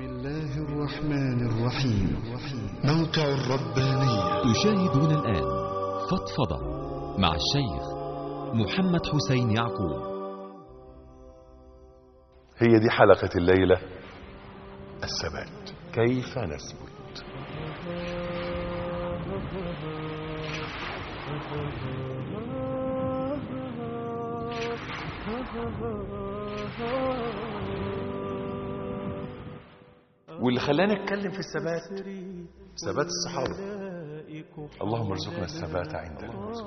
الله الرحمن الرحيم. موقع الربانية. تشاهدون الآن فضفضة مع الشيخ محمد حسين يعقوب. هي دي حلقة الليلة، الثبات. كيف نثبت؟ واللي خلانا نتكلم في الثبات ثبات الصحابة. اللهم ارزقنا الثبات عندك.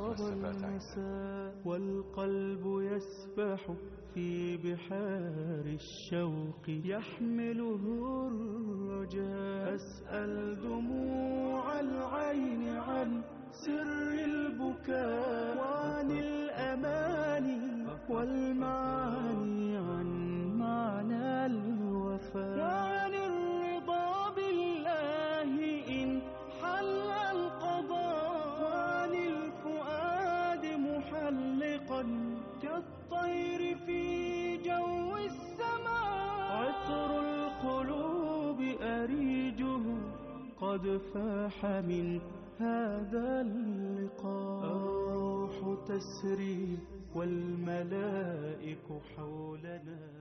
والقلب يسبح في بحار الشوق يحمله الرجاء. أسأل دموع العين عن سر البكاء وعن الأماني والمعاني عن معنى الوفاء وعن الرضا بالله إن حل القضاء وعن الفؤاد محلقا كالطير في جو السماء. عطر القلوب أريجه قد فاح من هذا اللقاء. الروح تسري والملائك حولنا.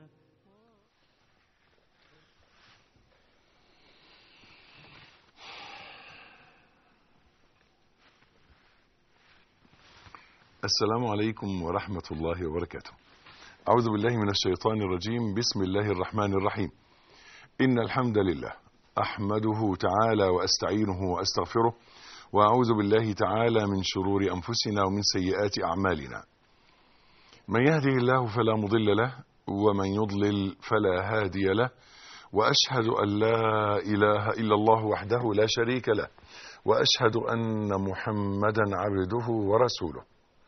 السلام عليكم ورحمة الله وبركاته. أعوذ بالله من الشيطان الرجيم. بسم الله الرحمن الرحيم. إن الحمد لله أحمده تعالى وأستعينه وأستغفره، وأعوذ بالله تعالى من شرور أنفسنا ومن سيئات أعمالنا. من يهده الله فلا مضل له، ومن يضلل فلا هادي له، وأشهد أن لا إله إلا الله وحده لا شريك له، وأشهد أن محمدا عبده ورسوله.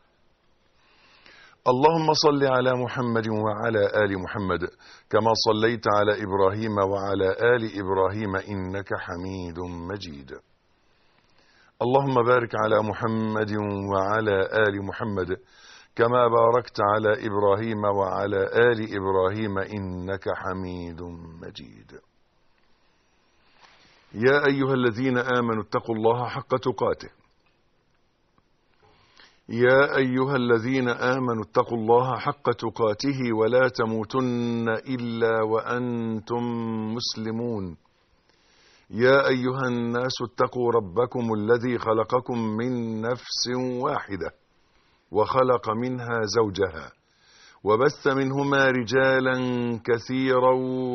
اللهم صل على محمد وعلى آل محمد كما صليت على إبراهيم وعلى آل إبراهيم إنك حميد مجيد. اللهم بارك على محمد وعلى آل محمد كما باركت على إبراهيم وعلى آل إبراهيم إنك حميد مجيد. يا أيها الذين آمنوا اتقوا الله حق تقاته. يا أيها الذين آمنوا اتقوا الله حق تقاته ولا تموتن إلا وأنتم مسلمون. يا أيها الناس اتقوا ربكم الذي خلقكم من نفس واحدة وخلق منها زوجها وبث منهما رجالا كثيرا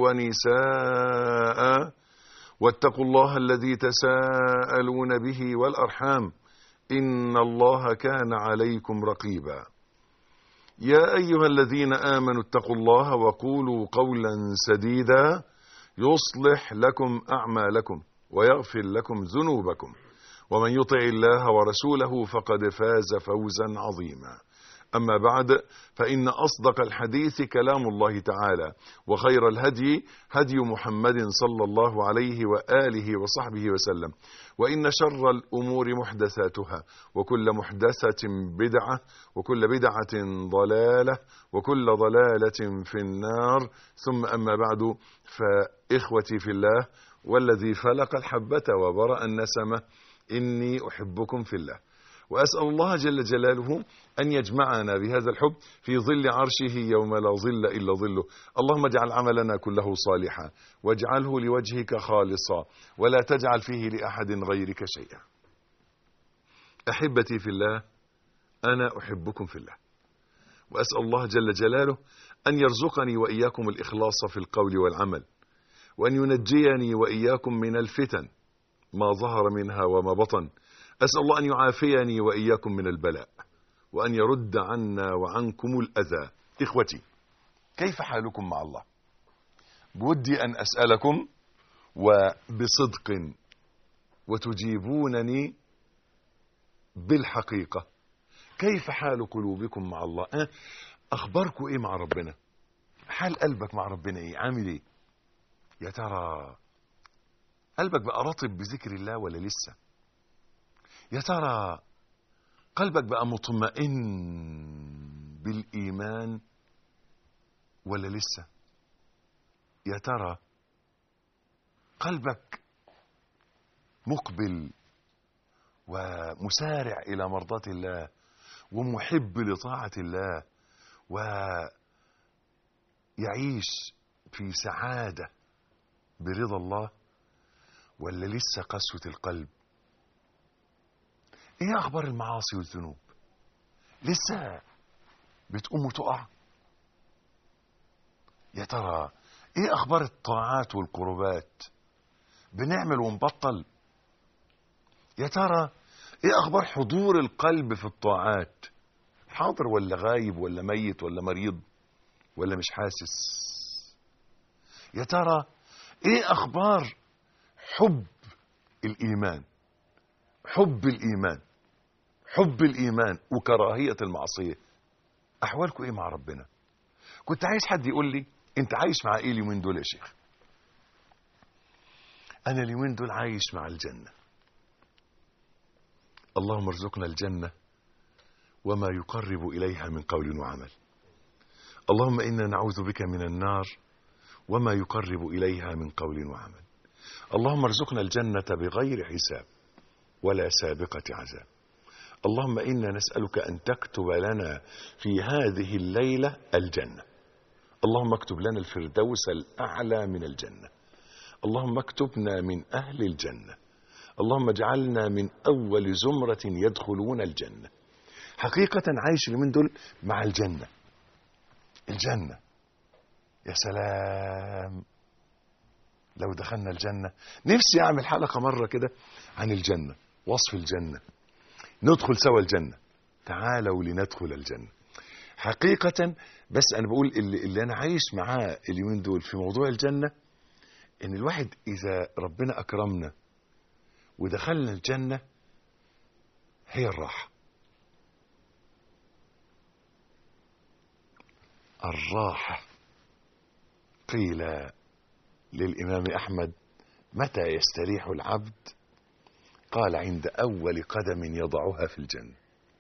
ونساء، واتقوا الله الذي تساءلون به والأرحام إن الله كان عليكم رقيبا. يا أيها الذين آمنوا اتقوا الله وقولوا قولا سديدا يصلح لكم أعمالكم ويغفر لكم ذنوبكم، ومن يطع الله ورسوله فقد فاز فوزا عظيما. أما بعد، فإن أصدق الحديث كلام الله تعالى، وخير الهدي هدي محمد صلى الله عليه وآله وصحبه وسلم، وإن شر الأمور محدثاتها، وكل محدثة بدعة، وكل بدعة ضلالة، وكل ضلالة في النار. ثم أما بعد، فإخوتي في الله والذي فلق الحبة وبرأ النسمة، إني أحبكم في الله، وأسأل الله جل جلاله أن يجمعنا بهذا الحب في ظل عرشه يوم لا ظل إلا ظله. اللهم اجعل عملنا كله صالحا، واجعله لوجهك خالصا، ولا تجعل فيه لأحد غيرك شيئا. أحبتي في الله، أنا أحبكم في الله، وأسأل الله جل جلاله أن يرزقني وإياكم الإخلاص في القول والعمل، وأن ينجيني وإياكم من الفتن ما ظهر منها وما بطن. أسأل الله أن يعافيني وإياكم من البلاء، وأن يرد عنا وعنكم الأذى. إخوتي، كيف حالكم مع الله؟ بودي أن أسألكم وبصدق وتجيبونني بالحقيقة. كيف حال قلوبكم مع الله؟ أخباركم إيه مع ربنا؟ حال قلبك مع ربنا إيه؟ عامل إيه؟ يا ترى قلبك بقى رطب بذكر الله ولا لسه؟ يا ترى قلبك بقى مطمئن بالإيمان ولا لسه؟ يا ترى قلبك مقبل ومسارع إلى مرضاة الله ومحب لطاعة الله ويعيش في سعادة برضا الله، ولا لسه قسوة القلب؟ ايه اخبار المعاصي والذنوب؟ لسه بتقوم وتقع؟ يا ترى ايه اخبار الطاعات والقربات؟ بنعمل ونبطل؟ يا ترى ايه اخبار حضور القلب في الطاعات؟ حاضر ولا غايب ولا ميت ولا مريض ولا مش حاسس؟ يا ترى ايه اخبار حب الإيمان؟ حب الإيمان، حب الإيمان وكراهية المعصية. أحوالكم إيه مع ربنا؟ كنت عايز حد يقول لي أنت عايش مع إيه اليومين دول يا شيخ؟ أنا اليومين دول عايش مع الجنة. اللهم ارزقنا الجنة وما يقرب إليها من قول وعمل. اللهم إنا نعوذ بك من النار وما يقرب إليها من قول وعمل. اللهم ارزقنا الجنة بغير حساب ولا سابقة عذاب. اللهم إنا نسألك أن تكتب لنا في هذه الليلة الجنة. اللهم اكتب لنا الفردوس الأعلى من الجنة. اللهم اكتبنا من أهل الجنة. اللهم اجعلنا من أول زمرة يدخلون الجنة. حقيقة عايش اليومين دول مع الجنة. الجنة يا سلام لو دخلنا الجنة. نفسي أعمل حلقة مرة كده عن الجنة، وصف الجنة، ندخل سوا الجنة. تعالوا لندخل الجنة. حقيقة بس أنا بقول اللي أنا عايش معاه اليومين دول في موضوع الجنة، إن الواحد إذا ربنا أكرمنا ودخلنا الجنة هي الراحة. الراحة. قيل للإمام أحمد متى يستريح العبد؟ قال عند أول قدم يضعها في الجنة.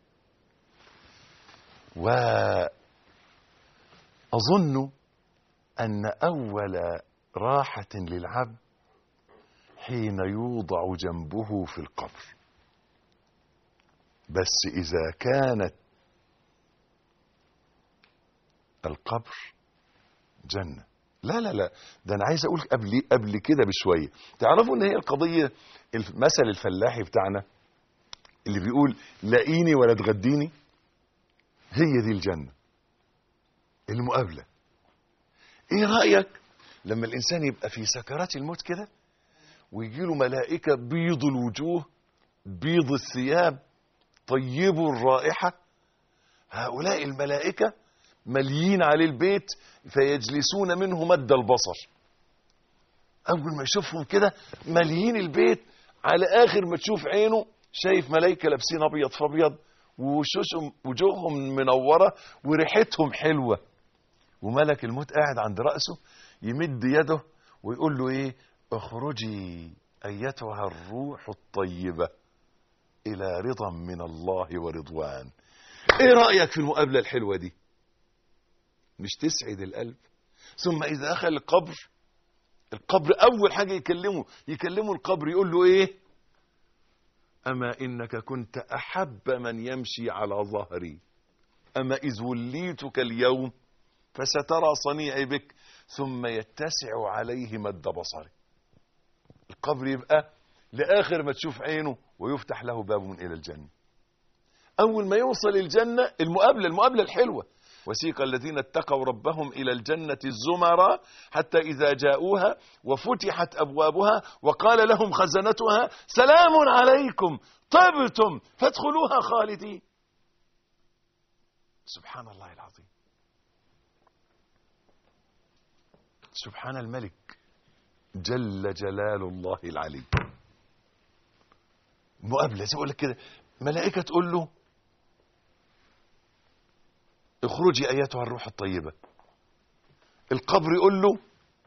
وأظن أن أول راحة للعبد حين يوضع جنبه في القبر. بس إذا كانت القبر جنة. لا لا لا، ده أنا عايز أقول قبل كده بشوية. تعرفوا إن هي القضية المثل الفلاحي بتاعنا اللي بيقول لاقيني ولا تغديني، هي دي الجنة، المقابلة. إيه رأيك لما الإنسان يبقى في سكرات الموت كده ويجيله ملائكة بيض الوجوه بيض الثياب طيب الرائحة؟ هؤلاء الملائكة مليين عليه البيت فيجلسون منه مد البصر. أول ما يشوفهم كده مليين البيت، على آخر ما تشوف عينه شايف ملائكة لابسين أبيض فأبيض وجوههم منورة وريحتهم حلوة، وملك الموت قاعد عند رأسه يمد يده ويقول له إيه؟ اخرجي أيتها الروح الطيبة إلى رضا من الله ورضوان. إيه رأيك في المقابلة الحلوة دي؟ مش تسعد القلب؟ ثم إذا دخل القبر أول حاجة يكلمه القبر، يقول له إيه؟ أما إنك كنت أحب من يمشي على ظهري، أما إذ وليتك اليوم فسترى صنيعي بك. ثم يتسع عليه مد بصره. القبر يبقى لآخر ما تشوف عينه ويفتح له باب إلى الجنة. أول ما يوصل الجنة المقابلة الحلوة. وسيق الذين اتقوا ربهم إلى الجنة الزمرا حتى إذا جاءوها وفتحت أبوابها وقال لهم خزنتها سلام عليكم طبتم فادخلوها خالدين. سبحان الله العظيم، سبحان الملك جل جلال الله العلي. مقابلة زي ما أقول لك كده، ملائكة تقول له اخرجي ايتها الروح الطيبة. القبر يقول له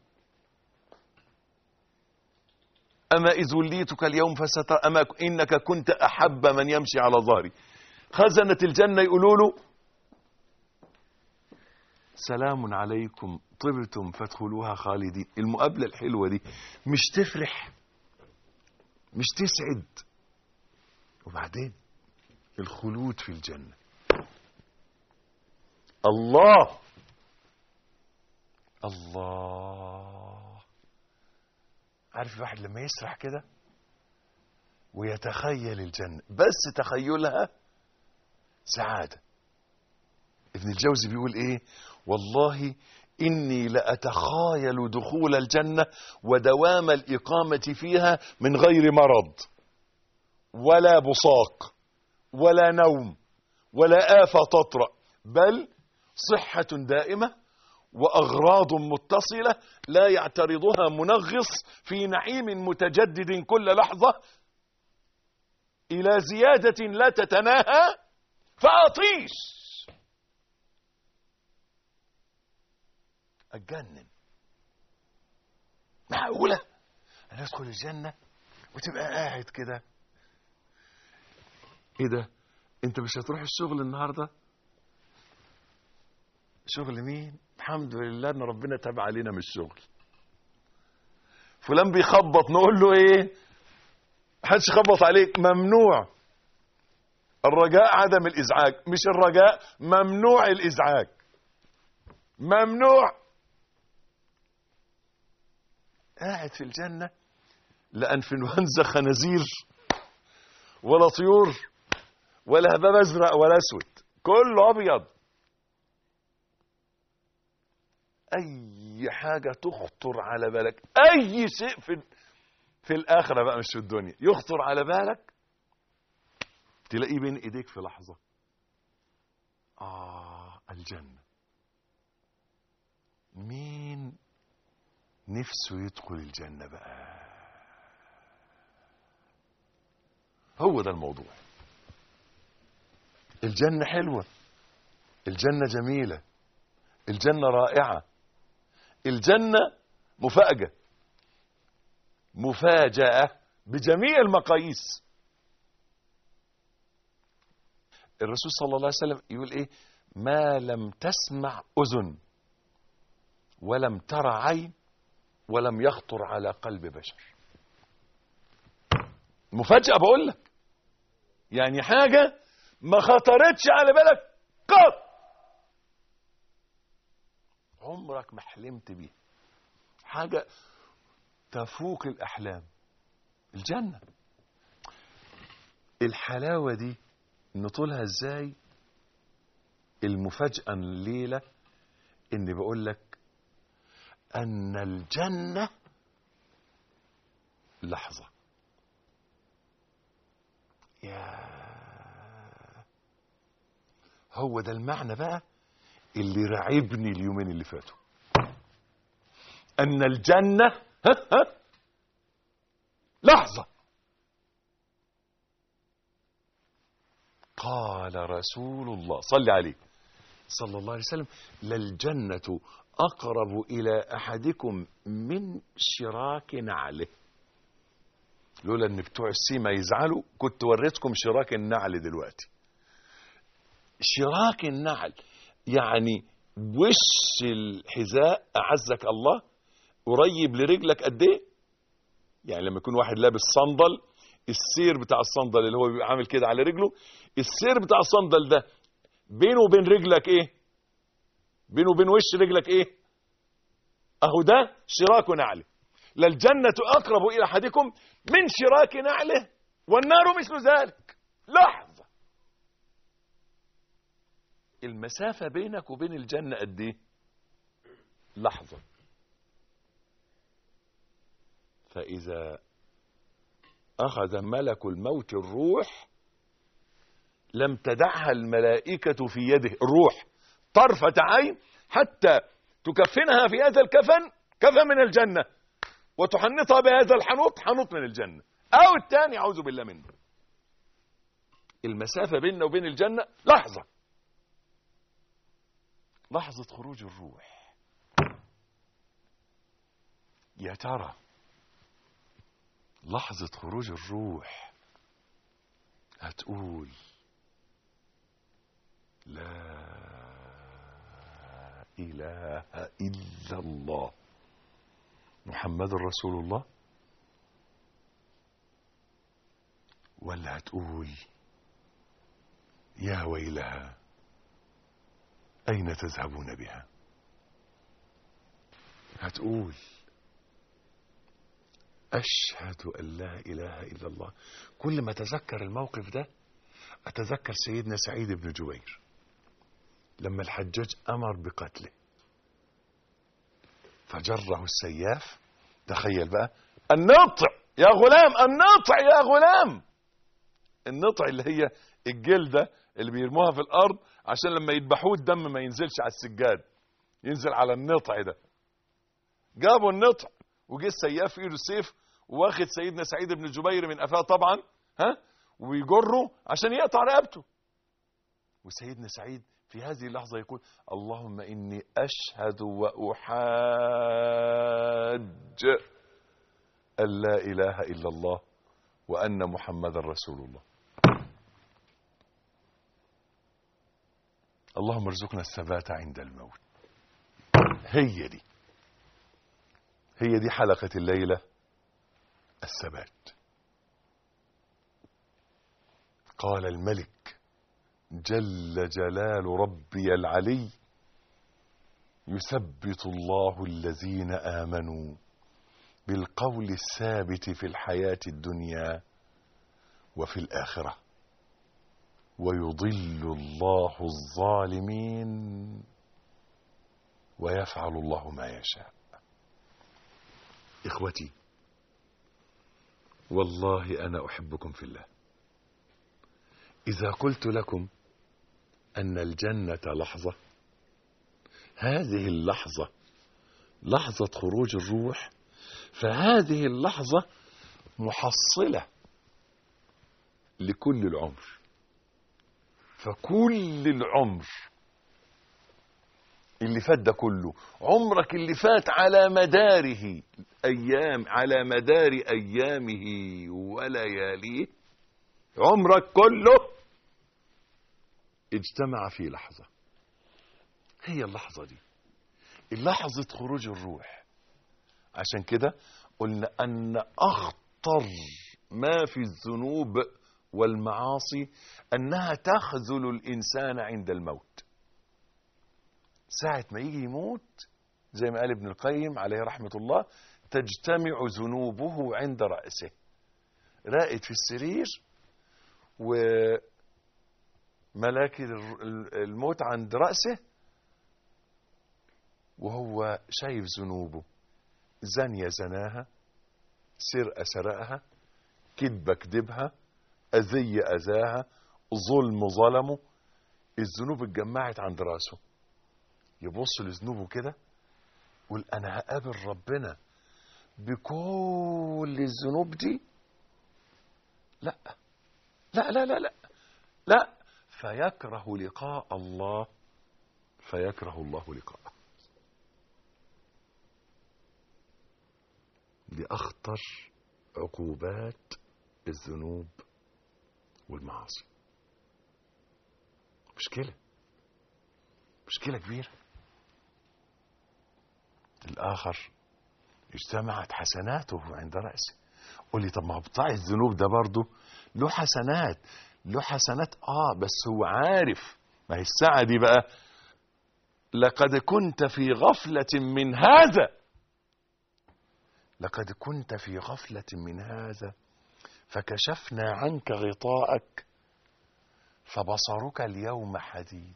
اما اذ وليتك اليوم فسترى اما انك كنت احب من يمشي على ظهري. خزنة الجنة يقولوا له سلام عليكم طبتم فادخلوها خالدين. المقابلة الحلوة دي مش تفرح، مش تسعد؟ وبعدين الخلود في الجنة. الله الله. عارف الواحد لما يسرح كده ويتخيل الجنة، بس تخيلها سعادة. ابن الجوزي بيقول ايه؟ والله إني لأتخايل دخول الجنة ودوام الإقامة فيها من غير مرض ولا بصاق ولا نوم ولا آفة تطرأ، بل صحة دائمة وأغراض متصلة لا يعترضها منغص في نعيم متجدد كل لحظة إلى زيادة لا تتناهى فأطيش أتجنن. معقولة أنا أدخل الجنة وتبقى قاعد كده؟ إيه ده؟ أنت مش هتروح الشغل النهاردة؟ شغل مين؟ الحمد لله ان ربنا تاب علينا من الشغل. فلان بيخبط، نقول له ايه؟ محدش يخبط عليك، ممنوع. الرجاء عدم الازعاج، مش الرجاء، ممنوع الازعاج، ممنوع. قاعد في الجنة لا انفلونزا خنازير ولا طيور ولا هباب ازرق ولا اسود، كله ابيض. اي حاجة تخطر على بالك، اي شيء في الاخرة بقى مش في الدنيا يخطر على بالك تلاقيه بين ايديك في لحظة. الجنة. مين نفسه يدخل الجنة بقى؟ هو ده الموضوع. الجنة حلوة، الجنة جميلة، الجنة رائعة، الجنة مفاجأة بجميع المقاييس. الرسول صلى الله عليه وسلم يقول ايه؟ ما لم تسمع أذن ولم ترى عين ولم يخطر على قلب بشر. مفاجأة بقول لك، يعني حاجة ما خطرتش على بالك قط، عمرك ما حلمت بيه، حاجة تفوق الأحلام. الجنة الحلاوة دي نطولها ازاي؟ المفاجأة الليلة اني بقول لك ان الجنة لحظة. يا هو ده المعنى بقى اللي رعبني اليومين اللي فاتوا، ان الجنة لحظة. قال رسول الله صلى عليه صلى الله عليه وسلم: للجنة أقرب إلى أحدكم من شراك نعله. لولا ان بتوع السيما يزعلوا كنت وريتكم شراك النعل دلوقتي. شراك النعل يعني وش الحذاء أعزك الله قريب لرجلك قد ايه؟ يعني لما يكون واحد لابس صندل، السير بتاع الصندل اللي هو بيبقى عامل كده على رجله، السير بتاع الصندل ده بينه وبين رجلك ايه؟ بينه وبين وش رجلك ايه؟ اهو ده شراك نعله. للجنة أقرب إلى أحدكم من شراك نعله والنار مثل ذلك. لحظة. المسافة بينك وبين الجنة قد ايه؟ لحظة. فإذا أخذ ملك الموت الروح لم تدعها الملائكة في يده، الروح طرفة عين حتى تكفنها في هذا الكفن، كفن من الجنة، وتحنطها بهذا الحنوط، حنوط من الجنة، أو الثاني أعوذ بالله منه. المسافة بيننا وبين الجنة لحظة. لحظة خروج الروح. يا ترى لحظة خروج الروح هتقول لا إله إلا الله محمد رسول الله، ولا هتقول يا ويلها أين تذهبون بها؟ هتقول أشهد أن لا إله إلا الله. كل ما أتذكر الموقف ده أتذكر سيدنا سعيد بن جبير لما الحجاج أمر بقتله فجره السياف. تخيل بقى، النطع يا غلام، النطع يا غلام. النطع اللي هي الجلدة اللي بيرموها في الأرض عشان لما يذبحوه الدم ما ينزلش على السجاد، ينزل على النطع ده. جابوا النطع وجه السياف في ايده السيف واخد سيدنا سعيد بن جبير من قفاه طبعا، ويجره عشان يقطع رقبته. وسيدنا سعيد في هذه اللحظة يقول اللهم إني أشهد وأحاج أن لا إله إلا الله وأن محمد رسول الله. اللهم ارزقنا الثبات عند الموت. هي دي حلقة الليلة، الثبات. قال الملك جل جلال ربي العلي يثبت الله الذين آمنوا بالقول الثابت في الحياة الدنيا وفي الآخرة ويضل الله الظالمين ويفعل الله ما يشاء. إخوتي والله أنا أحبكم في الله. إذا قلت لكم أن الجنة لحظة، هذه اللحظة لحظة خروج الروح، فهذه اللحظة محصلة لكل العمر. فكل العمر اللي فات ده كله، عمرك اللي فات على مداره أيام، على مدار أيامه ولياليه، عمرك كله اجتمع في لحظة. هي اللحظة دي لحظة خروج الروح. عشان كده قلنا أن أخطر ما في الذنوب والمعاصي أنها تخذل الإنسان عند الموت. ساعة ما يجي يموت زي ما قال ابن القيم عليه رحمة الله تجتمع ذنوبه عند رأسه، راقد في السرير وملاك الموت عند رأسه وهو شايف ذنوبه، زانية زناها، سرقة سرقها، كذبة كذبها، أذية أذاها، ظلم ظلمه. الذنوب اتجمعت عند رأسه، يبص لذنوبه كده يقول أنا هقابل ربنا بكل الذنوب دي؟ لا لا لا لا لا لا، فيكره لقاء الله، فيكره الله لقاءه. دي أخطر عقوبات الذنوب والمعاصي. مشكلة كبيرة. الآخر اجتمعت حسناته عند رأسه. قول لي طب ما بتاع الذنوب ده برضه له حسنات، بس هو عارف. ما هي الساعة دي بقى لقد كنت في غفلة من هذا، لقد كنت في غفلة من هذا فكشفنا عنك غطاءك فبصرك اليوم حديد.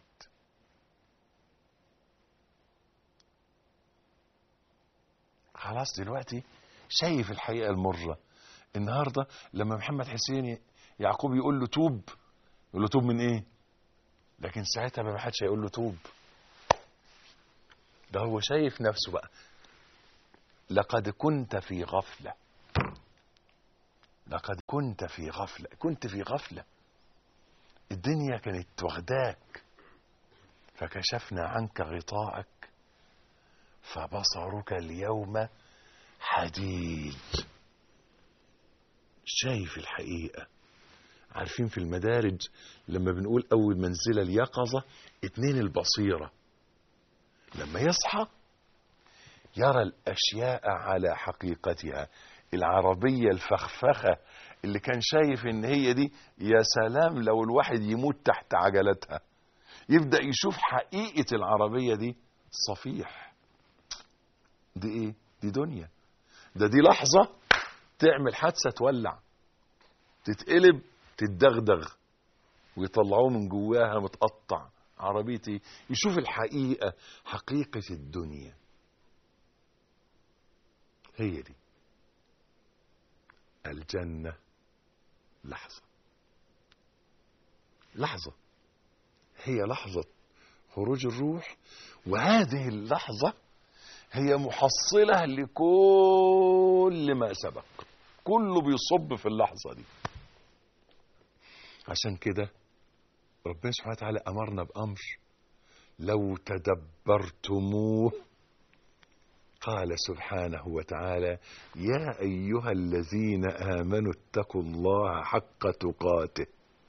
خلاص دلوقتي شايف الحقيقة المرة. النهاردة لما محمد حسين يعقوب يقول له توب، يقول له توب من ايه؟ لكن ساعتها ما حدش هيقول له توب، ده هو شايف نفسه بقى. لقد كنت في غفلة، لقد كنت في غفلة، كنت في غفلة، الدنيا كانت واخداك فكشفنا عنك غطاءك فبصرك اليوم حديد. شايف الحقيقة. عارفين في المدارج لما بنقول أول منزلة اليقظة 2 البصيرة. لما يصحى يرى الأشياء على حقيقتها. العربية الفخفخة اللي كان شايف ان هي دي، يا سلام لو الواحد يموت تحت عجلتها. يبدأ يشوف حقيقة العربية دي صفيح. دي ايه؟ دي دنيا. دي لحظة تعمل حادثة تولع، تتقلب، تتدغدغ، ويطلعوه من جواها متقطع. عربيتي يشوف الحقيقة، حقيقة الدنيا هي دي. الجنة لحظة، لحظة هي لحظة خروج الروح، وهذه اللحظة هي محصلة لكل ما سبق، كله بيصب في اللحظة دي. عشان كده ربنا سبحانه وتعالى أمرنا بأمر لو تدبرتموه. قال سبحانه وتعالى: يا أيها الذين آمنوا اتقوا الله حق تقاته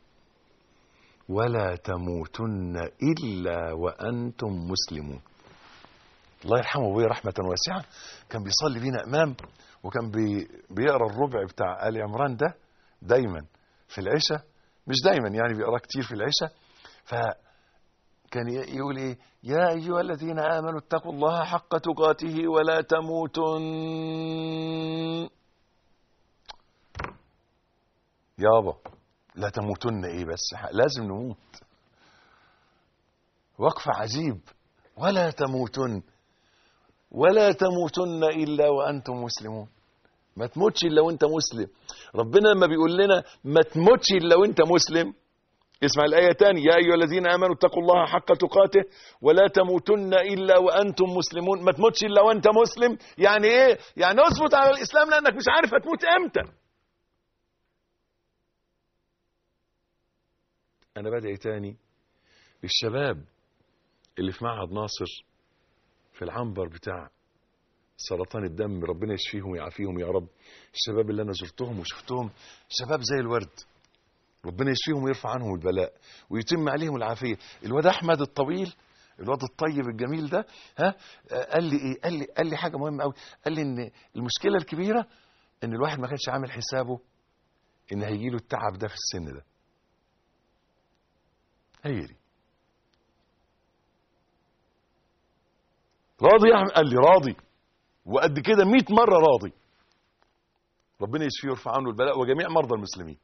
ولا تموتن إلا وأنتم مسلمون. الله يرحمه ويا رحمة واسعة، كان بيصلي بينا إمام، وكان بيقرأ الربع بتاع آل عمران ده دايما في العشاء، مش دايما يعني، بيقرأ كتير في العشاء. فكان يقول ايه: يا أيها الذين آمنوا اتقوا الله حق تقاته ولا تموتن. يابا لا تموتن ايه بس، لازم نموت. وقف عجيب. ولا تموتن، ولا تموتن إلا وأنتم مسلمون. ما تموتش إلا وأنت مسلم. ربنا لما بيقول لنا ما تموتش إلا وأنت مسلم، اسمع الآية تاني: يا أيها الذين آمنوا اتقوا الله حق تقاته ولا تموتن إلا وأنتم مسلمون. ما تموتش إلا وأنت مسلم. يعني إيه؟ يعني اثبت على الإسلام، لأنك مش عارف هتموت إمتى. أنا بدعي تاني للشباب اللي في معهد ناصر في العنبر بتاع سرطان الدم، ربنا يشفيهم ويعافيهم يا رب. الشباب اللي أنا زرتهم وشفتهم شباب زي الورد، ربنا يشفيهم ويرفع عنهم البلاء ويتم عليهم العافية. الواد أحمد الطويل، الواد الطيب الجميل ده، قال لي إيه؟ قال لي حاجة مهمة قوي. قال لي إن المشكلة الكبيرة إن الواحد ما كانش عامل حسابه إن هيجيله التعب ده في السن ده. هي دي. راضي يا أحمد؟ قال لي راضي، وقد كده 100 مرة راضي. ربنا يشفيه ويرفع عنه البلاء وجميع مرضى المسلمين.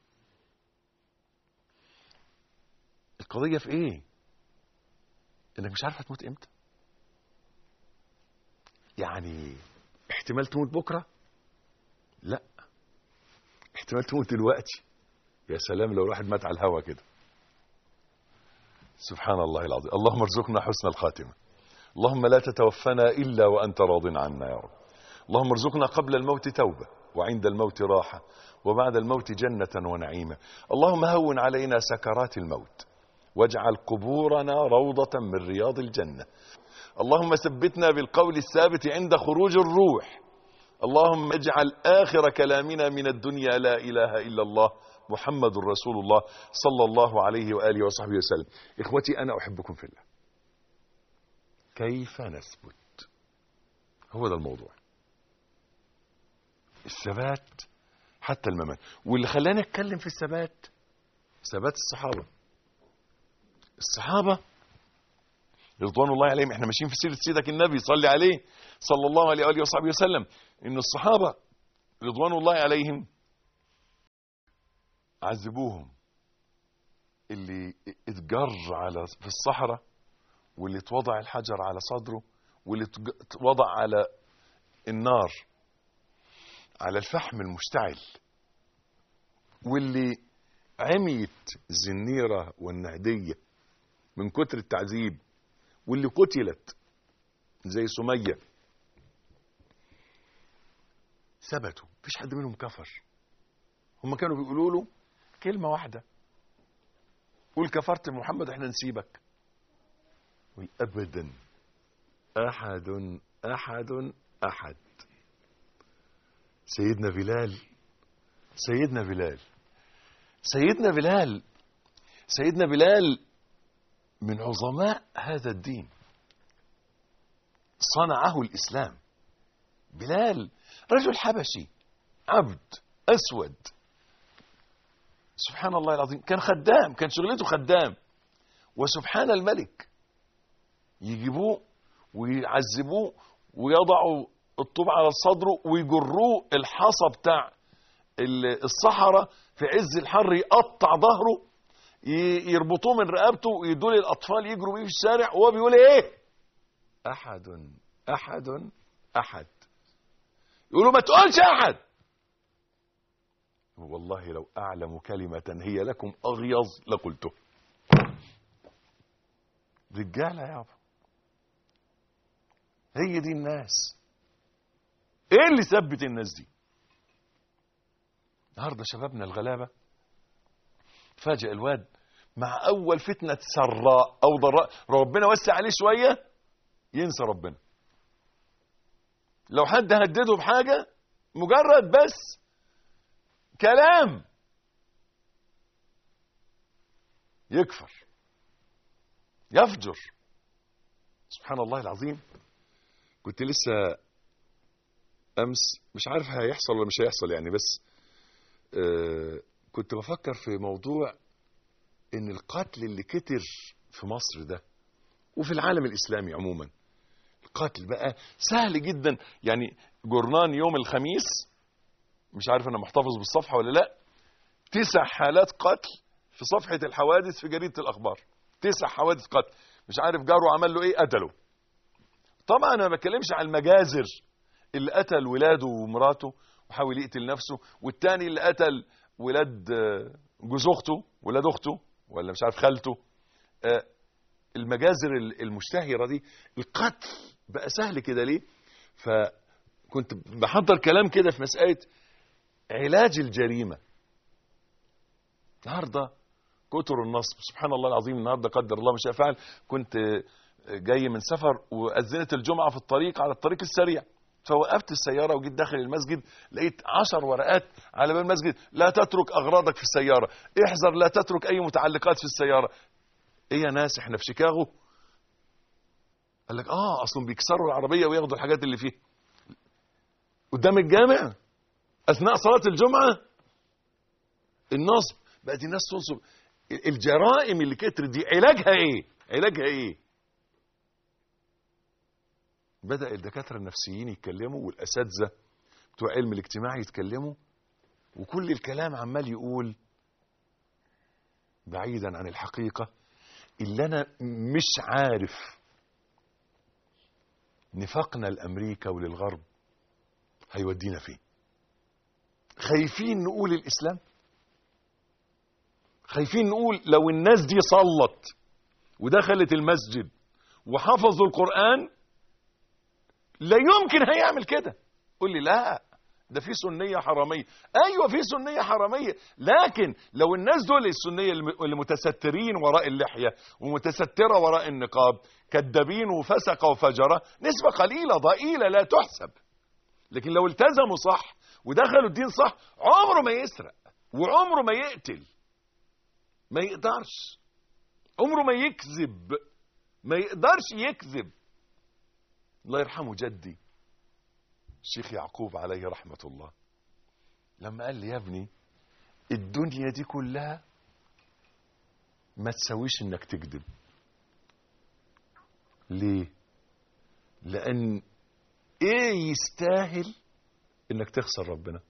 القضية في ايه؟ انك مش عارف هتموت امتى. يعني احتمال تموت بكرة؟ لا، احتمال تموت دلوقتي. يا سلام لو الواحد مات على الهوا كده. سبحان الله العظيم. اللهم ارزقنا حسن الخاتمة. اللهم لا تتوفنا إلا وأنت راض عنا يا رب. اللهم ارزقنا قبل الموت توبة، وعند الموت راحة، وبعد الموت جنة ونعيمة. اللهم هون علينا سكرات الموت، واجعل قبورنا روضة من رياض الجنة. اللهم ثبتنا بالقول الثابت عند خروج الروح. اللهم اجعل آخر كلامنا من الدنيا لا إله إلا الله محمد رسول الله صلى الله عليه وآله وصحبه وسلم. إخوتي أنا أحبكم في الله. كيف نثبت؟ هو ده الموضوع، الثبات حتى الممات. واللي خلاني أتكلم في الثبات، ثبات الصحابة. الصحابة رضوان الله عليهم، احنا ماشيين في سيرة سيدك النبي صلى عليه صلى الله عليه وآله وصحبه وسلم. إن الصحابة رضوان الله عليهم عذبوهم، اللي اتجر في الصحراء، واللي اتوضع الحجر على صدره، واللي اتوضع على النار على الفحم المشتعل، واللي عميت الزنيرة والنهدية من كتر التعذيب، واللي قتلت زي سمية. ثبتوا، مفيش حد منهم كفر. هم كانوا بيقولوا له كلمة واحدة: قول كفرت محمد احنا نسيبك. أبدا، أحد أحد أحد. سيدنا بلال، سيدنا بلال، سيدنا بلال، سيدنا بلال من عظماء هذا الدين. صنعه الإسلام. بلال رجل حبشي، عبد أسود، سبحان الله العظيم، كان خدام، كان شغلته خدام. وسبحان الملك، يجيبوه ويعذبوه ويضعوا الطوب على صدره ويجروه الحصى بتاع الصحراء في عز الحر، يقطع ظهره، يربطوه من رقبته ويدوا للاطفال يجروا بيه في الشارع، وهو بيقول ايه؟ احد احد احد. يقولوا ما تقولش احد. والله لو اعلم كلمة هي لكم اغيظ لقلته. رجالة يابا، هي دي الناس. ايه اللي ثبت الناس دي؟ النهارده شبابنا الغلابه فاجئ الواد مع اول فتنه سراء او ضراء، ربنا وسع عليه شويه ينسى ربنا. لو حد هدده بحاجه مجرد بس كلام يكفر يفجر. سبحان الله العظيم. كنت لسه امس، مش عارف هيحصل ولا مش هيحصل يعني، بس كنت بفكر في موضوع ان القتل اللي كتر في مصر ده وفي العالم الاسلامي عموما، القتل بقى سهل جدا. يعني جورنان يوم الخميس، مش عارف انا محتفظ بالصفحة ولا لا، 9 حالات قتل في صفحة الحوادث في جريدة الاخبار. 9 حوادث قتل، مش عارف جاره عمل له ايه، قتله. طبعا انا ما بتكلمش على المجازر اللي قتل ولاده ومراته وحاول يقتل نفسه، والتاني اللي قتل ولاد جوز اخته، ولاد اخته، ولا مش عارف خالته. المجازر المشتهرة دي. القتل بقى سهل كده ليه؟ فكنت بحضر كلام كده في مسألة علاج الجريمة. النهارده كتر النصب، سبحان الله العظيم. النهارده قدر الله ما شاء فعل، كنت جاي من سفر وأذنت الجمعة في الطريق على الطريق السريع، فوقفت السيارة وجيت داخل المسجد، لقيت 10 ورقات على باب المسجد: لا تترك أغراضك في السيارة، احذر لا تترك أي متعلقات في السيارة. ايه يا ناس، احنا في شيكاغو؟ قال لك اصلا بيكسروا العربية وياخدوا الحاجات اللي فيها قدام الجامع اثناء صلاة الجمعة. النصب بقت الناس تنصب. الجرائم اللي كترت دي علاجها ايه؟ علاجها ايه؟ بدأ الدكاترة النفسيين يتكلموا، والاساتذة بتوع علم الاجتماع يتكلموا، وكل الكلام عمال يقول بعيدا عن الحقيقة اللي انا مش عارف نفاقنا لأمريكا وللغرب هيودينا فين. خايفين نقول الإسلام، خايفين نقول لو الناس دي صلت ودخلت المسجد وحفظوا القرآن لا يمكن هيعمل كده. قول لي لا، ده في سنية حرامية. ايوه في سنية حرامية، لكن لو الناس دول السنية اللي متسترين وراء اللحية ومتسترة وراء النقاب كذابين وفسقة وفجرة، نسبة قليلة ضئيلة لا تحسب. لكن لو التزموا صح ودخلوا الدين صح، عمره ما يسرق وعمره ما يقتل، ما يقدرش، عمره ما يكذب، ما يقدرش يكذب. الله يرحمه جدي الشيخ يعقوب عليه رحمة الله لما قال لي: يا ابني الدنيا دي كلها ما تسويش انك تكذب. ليه؟ لان ايه يستاهل انك تخسر ربنا؟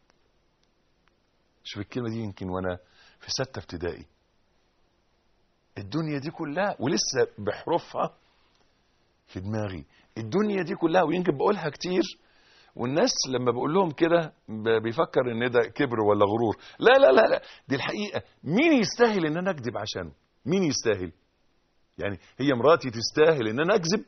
شوف الكلمة دي يمكن وانا في 6 ابتدائي. الدنيا دي كلها ولسه بحروفها في دماغي. الدنيا دي كلها، ويمكن بقولها كتير والناس لما بقول لهم كده بيفكر ان ده كبر ولا غرور. لا لا لا لا، دي الحقيقة. مين يستاهل ان انا اكذب عشانه؟ مين يستاهل؟ يعني هي مراتي تستاهل ان انا اكذب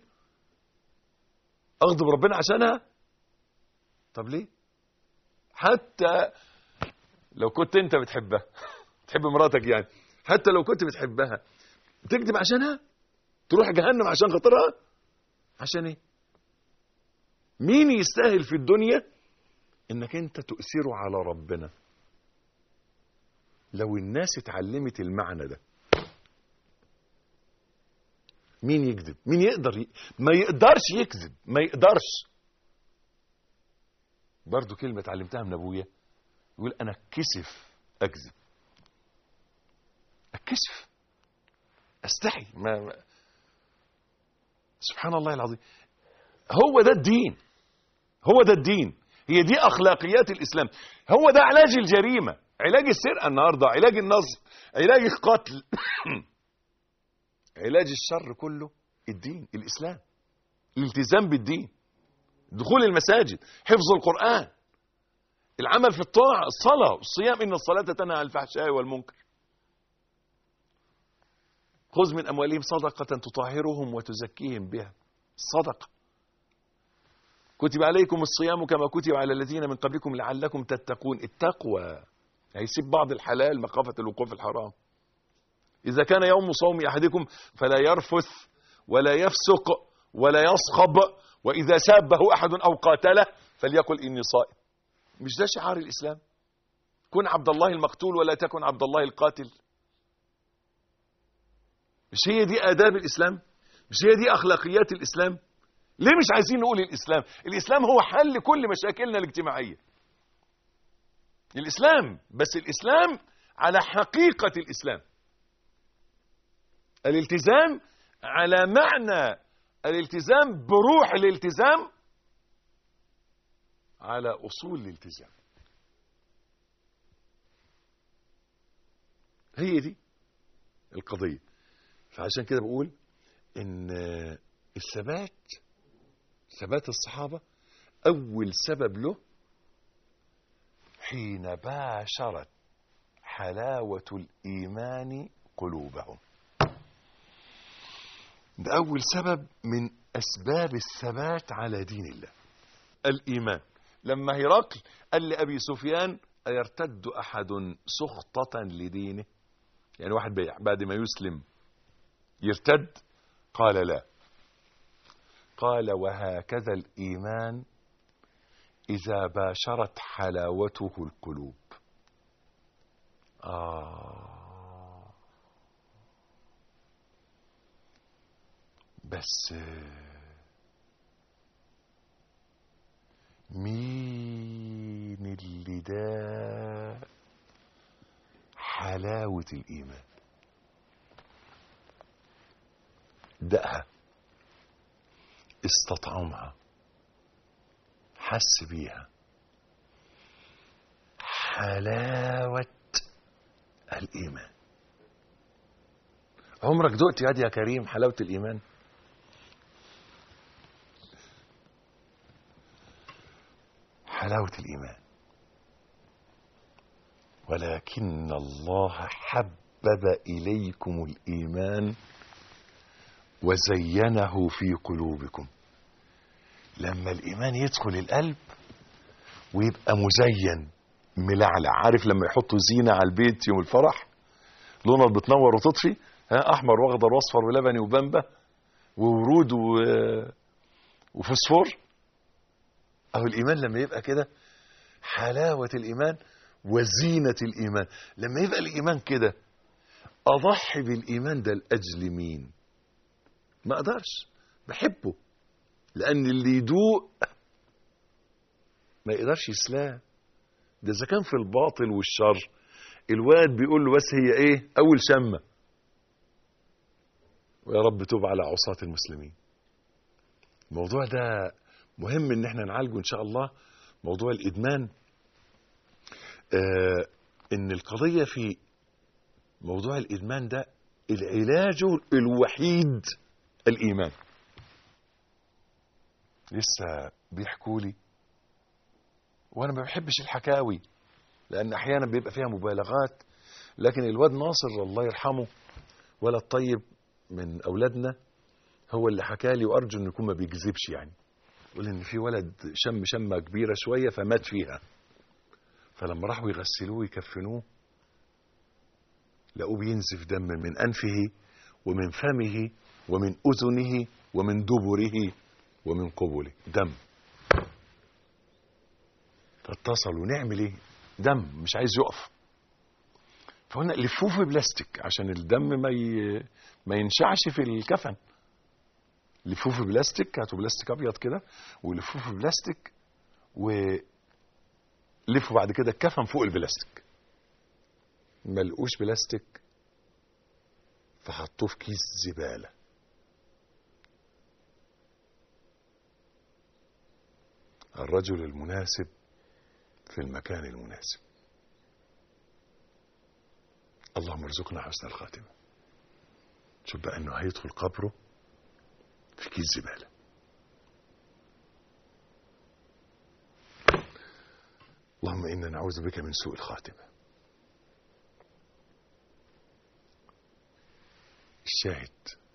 اغضب ربنا عشانها؟ طب ليه؟ حتى لو كنت انت بتحبها تحب مراتك يعني، حتى لو كنت بتحبها تكذب عشانها؟ تروح جهنم عشان خاطرها؟ عشان ايه؟ مين يستاهل في الدنيا انك انت تؤثره على ربنا؟ لو الناس اتعلمت المعنى ده. مين يكذب؟ مين يقدر ما يقدرش يكذب، ما يقدرش. برضو كلمة اتعلمتها من ابويا، يقول انا اتكسف اكذب. اتكسف، استحي، سبحان الله العظيم. هو ده الدين، هو ده الدين، هي دي اخلاقيات الاسلام. هو ده علاج الجريمة، علاج السرقة النهاردة، علاج النصب، علاج القتل علاج الشر كله الدين، الاسلام، الالتزام بالدين، دخول المساجد، حفظ القرآن، العمل في الطاعة، الصلاة، الصيام، إن الصلاة تنهى عن الفحشاء والمنكر. خذ من أموالهم صدقة تطهرهم وتزكيهم بها، صدقة. كتب عليكم الصيام كما كتب على الذين من قبلكم لعلكم تتقون. التقوى هيسيب بعض الحلال مخافة الوقوع في الحرام. إذا كان يوم صوم أحدكم فلا يرفث ولا يفسق ولا يصخب، وإذا سابه أحد أو قاتله فليقل إني صائم. مش ده شعار الإسلام؟ كن عبد الله المقتول ولا تكن عبد الله القاتل. مش هي دي آداب الإسلام؟ مش هي دي أخلاقيات الإسلام؟ ليه مش عايزين نقول الإسلام؟ الإسلام هو حل كل مشاكلنا الاجتماعية. الإسلام، بس الإسلام على حقيقة الإسلام. الالتزام على معنى الالتزام، بروح الالتزام، على أصول الالتزام. هي دي القضية. فعشان كده بقول إن ثبات الصحابة أول سبب له حين باشرت حلاوة الإيمان قلوبهم. ده أول سبب من أسباب الثبات على دين الله، الإيمان. لما هرقل قال لأبي سفيان أيرتد أحد سخطة لدينه، يعني واحد بعد ما يسلم يرتد؟ قال لا. قال وهكذا الإيمان إذا باشرت حلاوته القلوب. بس مين اللي ده حلاوة الإيمان؟ دقها، استطعمها، حس بيها، حلاوة الإيمان. عمرك دقت يا كريم حلاوة الإيمان؟ حلاوة الإيمان. ولكن الله حبب إليكم الإيمان وزينه في قلوبكم. لما الإيمان يدخل القلب ويبقى مزين ملعلع، عارف لما يحطوا زينة على البيت يوم الفرح، لونها بتنور وتطفي، أحمر واخضر واصفر ولبني وبنبة وورود وفسفور. أو الإيمان لما يبقى كده، حلاوة الإيمان وزينة الإيمان. لما يبقى الإيمان كده، أضحي بالإيمان ده لأجل مين؟ ما أقدرش، بحبه، لأن اللي يدوق ما يقدرش يسلاه. ده إذا كان في الباطل والشر، الواد بيقول له بس هي إيه؟ أول شمة. ويا رب توب على عصاة المسلمين. الموضوع ده مهم إن احنا نعالجه إن شاء الله، موضوع الإدمان. إن القضية في موضوع الإدمان ده العلاج الوحيد الإيمان. لسه بيحكوا لي، وأنا ما بحبش الحكاوي لأن أحيانا بيبقى فيها مبالغات، لكن الواد ناصر الله يرحمه ولد طيب من أولادنا هو اللي حكالي، وأرجو إنه يكون ما بيكذبش. يعني يقول إن في ولد شمة كبيرة شوية فمات فيها، فلما راحوا يغسلوه ويكفنوه لقوه بينزف دم من أنفه ومن فمه ومن أذنه ومن دبره ومن قبله، دم. فاتصلوا نعمل ايه؟ دم مش عايز يقف. فقلنا لفوه في بلاستيك عشان الدم ما ينشعش في الكفن. لفوه في بلاستيك، هاتوا بلاستيك ابيض كده ولفوه في بلاستيك، ولفوا بعد كده الكفن فوق البلاستيك. ما لقوش بلاستيك فحطوه في كيس زبالة. الرجل المناسب في المكان المناسب. اللهم ارزقنا حسن الخاتمة. شوف بقى انه هيدخل قبره في كيس زبالة. اللهم إنا نعوذ بك من سوء الخاتمة. الشاهد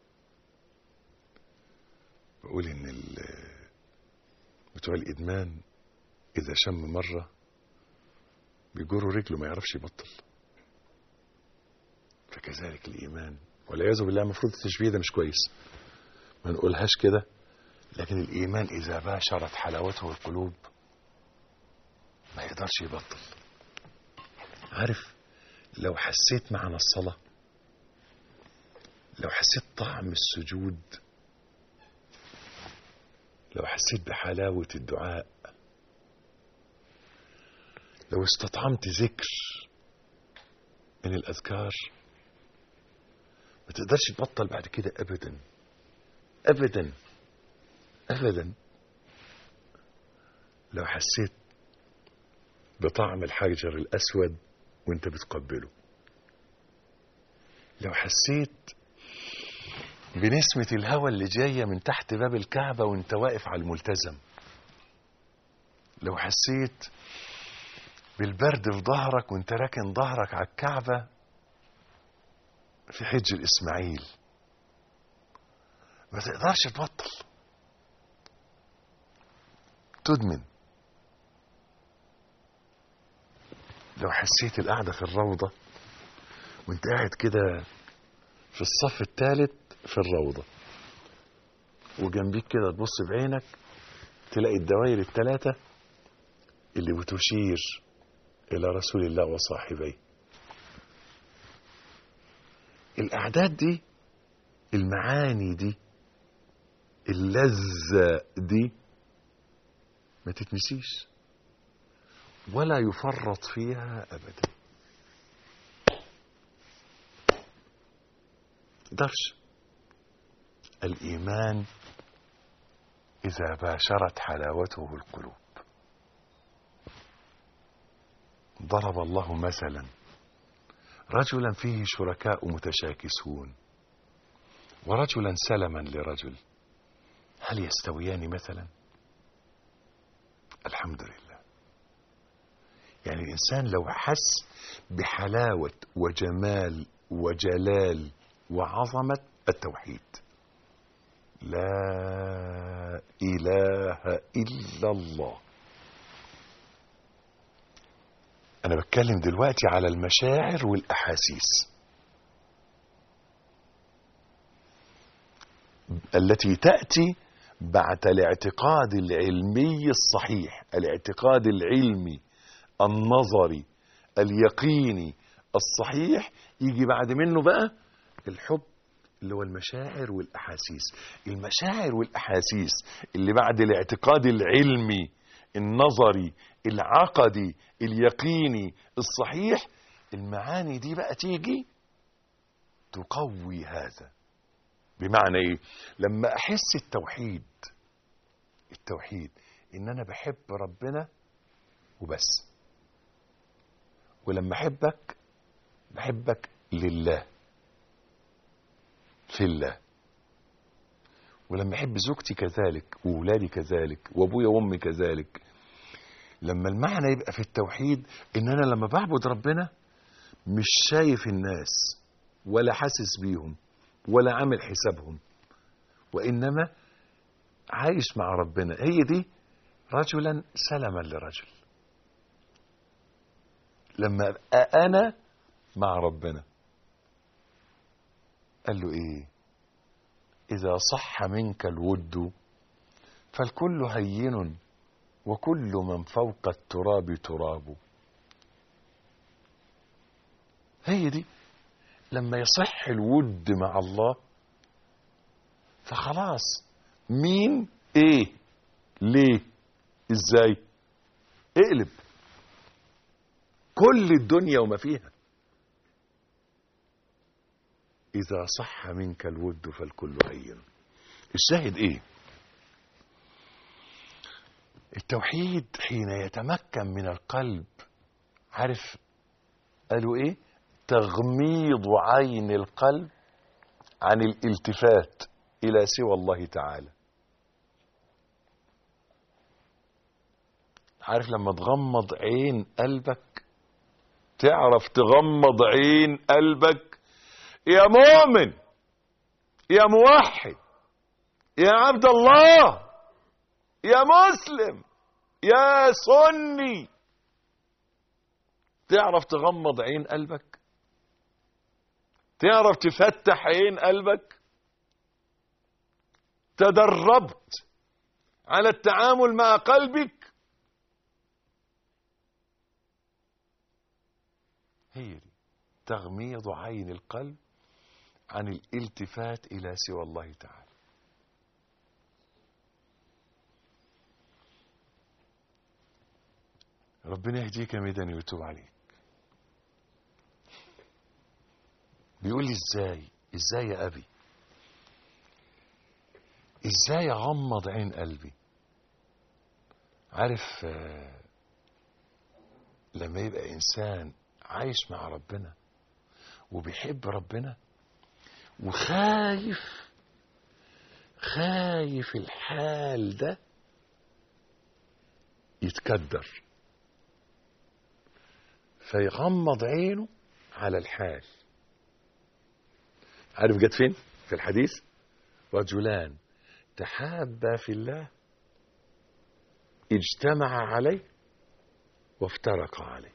بقول ان بتوع الادمان اذا شم مرة بيجروا رجله ما يعرفش يبطل. فكذلك الايمان والعياذ بالله. المفروض التشبيه ده مش كويس، ما نقولهاش كده، لكن الايمان اذا باشرت حلاوته القلوب ما يقدرش يبطل. عارف لو حسيت معنى الصلاة، لو حسيت طعم السجود، لو حسيت بحلاوة الدعاء، لو استطعمت ذكر من الأذكار، ما تقدرش تبطل بعد كده أبدا أبدا أبدا. لو حسيت بطعم الحجر الأسود وانت بتقبله، لو حسيت بنسمة الهواء اللي جاية من تحت باب الكعبة وانت واقف على الملتزم، لو حسيت بالبرد في ظهرك وانت راكن ظهرك على الكعبة في حج الإسماعيل، ما تقدرش تبطل، تدمن. لو حسيت القعدة في الروضة وانت قاعد كده في الصف الثالث في الروضة وجنبيك كده تبص بعينك تلاقي الدوائر الثلاثة اللي بتشير إلى رسول الله وصاحبيه. الأعداد دي، المعاني دي، اللذة دي ما تتنسيش ولا يفرط فيها أبدا. تقدرش. الإيمان إذا باشرت حلاوته القلوب. ضرب الله مثلا رجلا فيه شركاء متشاكسون ورجلا سلما لرجل، هل يستويان مثلا؟ الحمد لله. يعني الإنسان لو حس بحلاوة وجمال وجلال وعظمة التوحيد، لا إله إلا الله. أنا بتكلم دلوقتي على المشاعر والأحاسيس التي تأتي بعد الاعتقاد العلمي الصحيح، الاعتقاد العلمي النظري اليقيني الصحيح، يجي بعد منه بقى الحب اللي هو المشاعر والأحاسيس. المشاعر والأحاسيس اللي بعد الاعتقاد العلمي النظري العقدي اليقيني الصحيح، المعاني دي بقى تيجي تقوي هذا. بمعنى ايه؟ لما احس التوحيد ان انا بحب ربنا وبس، ولما بحبك لله في الله، ولما احب زوجتي كذلك واولادي كذلك وابويا وامي كذلك. لما المعنى يبقى في التوحيد ان انا لما بعبد ربنا مش شايف الناس ولا حاسس بيهم ولا عامل حسابهم، وانما عايش مع ربنا. هي دي رجلا سلما لرجل. لما ابقى انا مع ربنا قال له ايه؟ اذا صح منك الود فالكل هين وكل من فوق التراب تراب. هي دي لما يصح الود مع الله فخلاص مين، ايه، ليه، ازاي. اقلب كل الدنيا وما فيها. اذا صح منك الود فالكل هين. الشاهد ايه؟ التوحيد حين يتمكن من القلب، عارف قالوا ايه؟ تغميض عين القلب عن الالتفات الى سوى الله تعالى. عارف لما تغمض عين قلبك، تعرف تغمض عين قلبك يا مؤمن، يا موحد، يا عبد الله، يا مسلم، يا سني، تعرف تغمض عين قلبك، تعرف تفتح عين قلبك. تدربت على التعامل مع قلبك. هي دي تغميض عين القلب عن الالتفات إلى سوى الله تعالى. ربنا يهديك يا ميداني ويتوب عليك. بيقول لي ازاي يا أبي، ازاي اغمض عين قلبي؟ عارف لما يبقى انسان عايش مع ربنا وبيحب ربنا وخايف الحال ده يتكدر، فيغمض عينه على الحال. عارف جت فين في الحديث؟ رجلان تحابا في الله اجتمع عليه وافترقا عليه.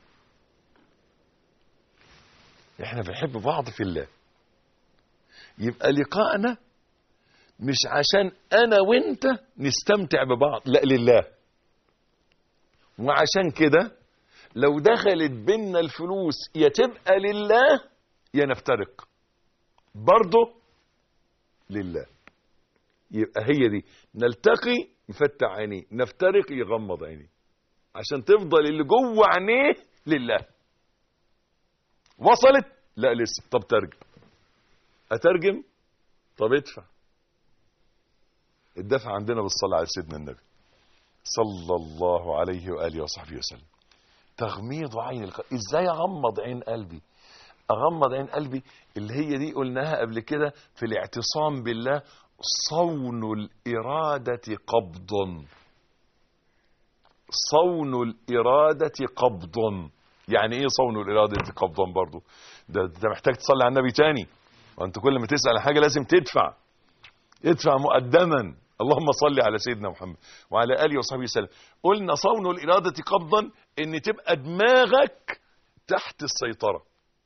احنا بنحب بعض في الله، يبقى لقاءنا مش عشان انا وانت نستمتع ببعض، لا، لله. وعشان كده لو دخلت بينا الفلوس يا تبقى لله يا نفترق، برضه لله. يبقى هي دي، نلتقي يفتح عينيه، نفترق يغمض عينيه، عشان تفضل اللي جوه عينيه لله. وصلت؟ لا لسه. طب ترجم. اترجم؟ طب ادفع. الدفع عندنا بالصلاة على سيدنا النبي صلى الله عليه وآله وصحبه وسلم. تغميض عين القلب. ازاي اغمض عين قلبي؟ اغمض عين قلبي اللي هي دي قلناها قبل كده في الاعتصام بالله، صون الإرادة قبض. صون الإرادة قبض. يعني ايه صون الإرادة قبضا؟ برضو ده محتاج تصلي على النبي تاني، وانت كل ما تسأل حاجة لازم ادفع مقدما. اللهم صل على سيدنا محمد وعلى آله وصحبه وسلم. قلنا صون الإرادة قبضا ان تبقى دماغك تحت السيطرة.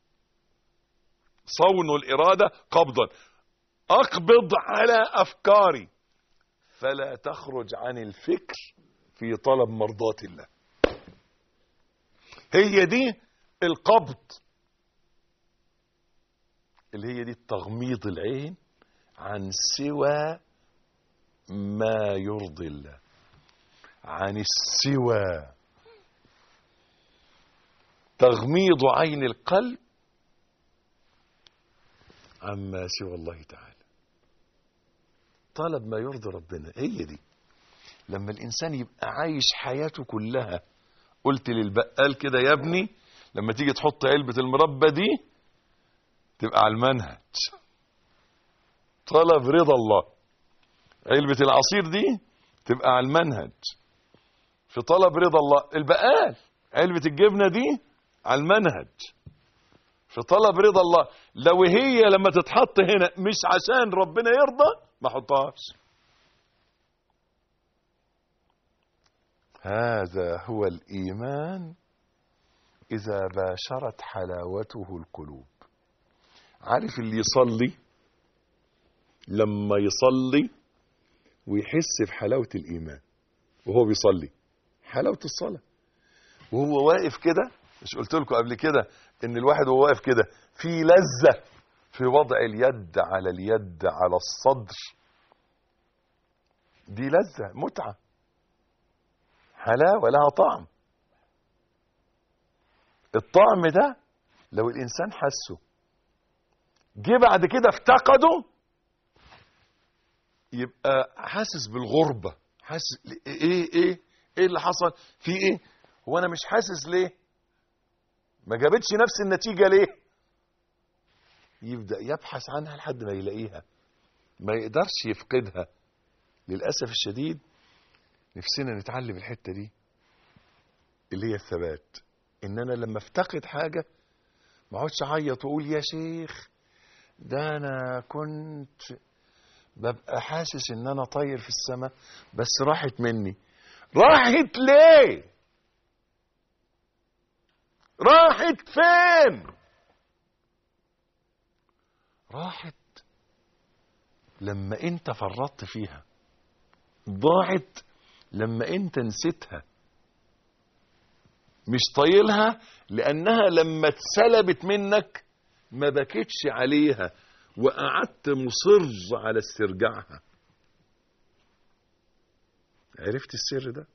صون الإرادة قبضا، أقبض على أفكاري فلا تخرج عن الفكر في طلب مرضاة الله. هي دي القبض، اللي هي دي تغميض العين عن سوى ما يرضي الله، عن السوى. تغميض عين القلب عما سوى الله تعالى، طلب ما يرضي ربنا. هي دي لما الإنسان يبقى عايش حياته كلها. قلت للبقال كده يا ابني، لما تيجي تحط علبة المربى دي تبقى على المنهج، طلب رضا الله. علبة العصير دي تبقى على المنهج في طلب رضا الله. البقال علبة الجبنة دي على المنهج في طلب رضا الله. لو هي لما تتحط هنا مش عشان ربنا يرضى ما حطهاش. هذا هو الإيمان إذا باشرت حلاوته القلوب. عارف اللي يصلي لما يصلي ويحس بحلاوة الإيمان وهو بيصلي، حلاوة الصلاة وهو واقف كده. مش قلت لكم قبل كده ان الواحد وهو واقف كده في لذة في وضع اليد على اليد على الصدر دي لذة، متعة، حلاوة، لها طعم. الطعم ده لو الإنسان حسه جه بعد كده افتقده، يبقى حاسس بالغربة، حاسس ايه اللي حصل في ايه، هو انا مش حاسس ليه، ما جابتش نفس النتيجة ليه، يبدأ يبحث عنها لحد ما يلاقيها، ما يقدرش يفقدها. للأسف الشديد نفسنا نتعلم الحتة دي اللي هي الثبات، ان انا لما افتقد حاجة ما اقعدش اعيط واقول يا شيخ ده انا كنت ببقى حاسس ان انا طاير في السماء بس راحت مني. راحت ليه؟ راحت فين؟ راحت لما انت فرطت فيها، ضاعت لما انت نسيتها، مش طايلها لانها لما اتسلبت منك ما بكتش عليها وقعدت مصر على استرجاعها. عرفت السر ده؟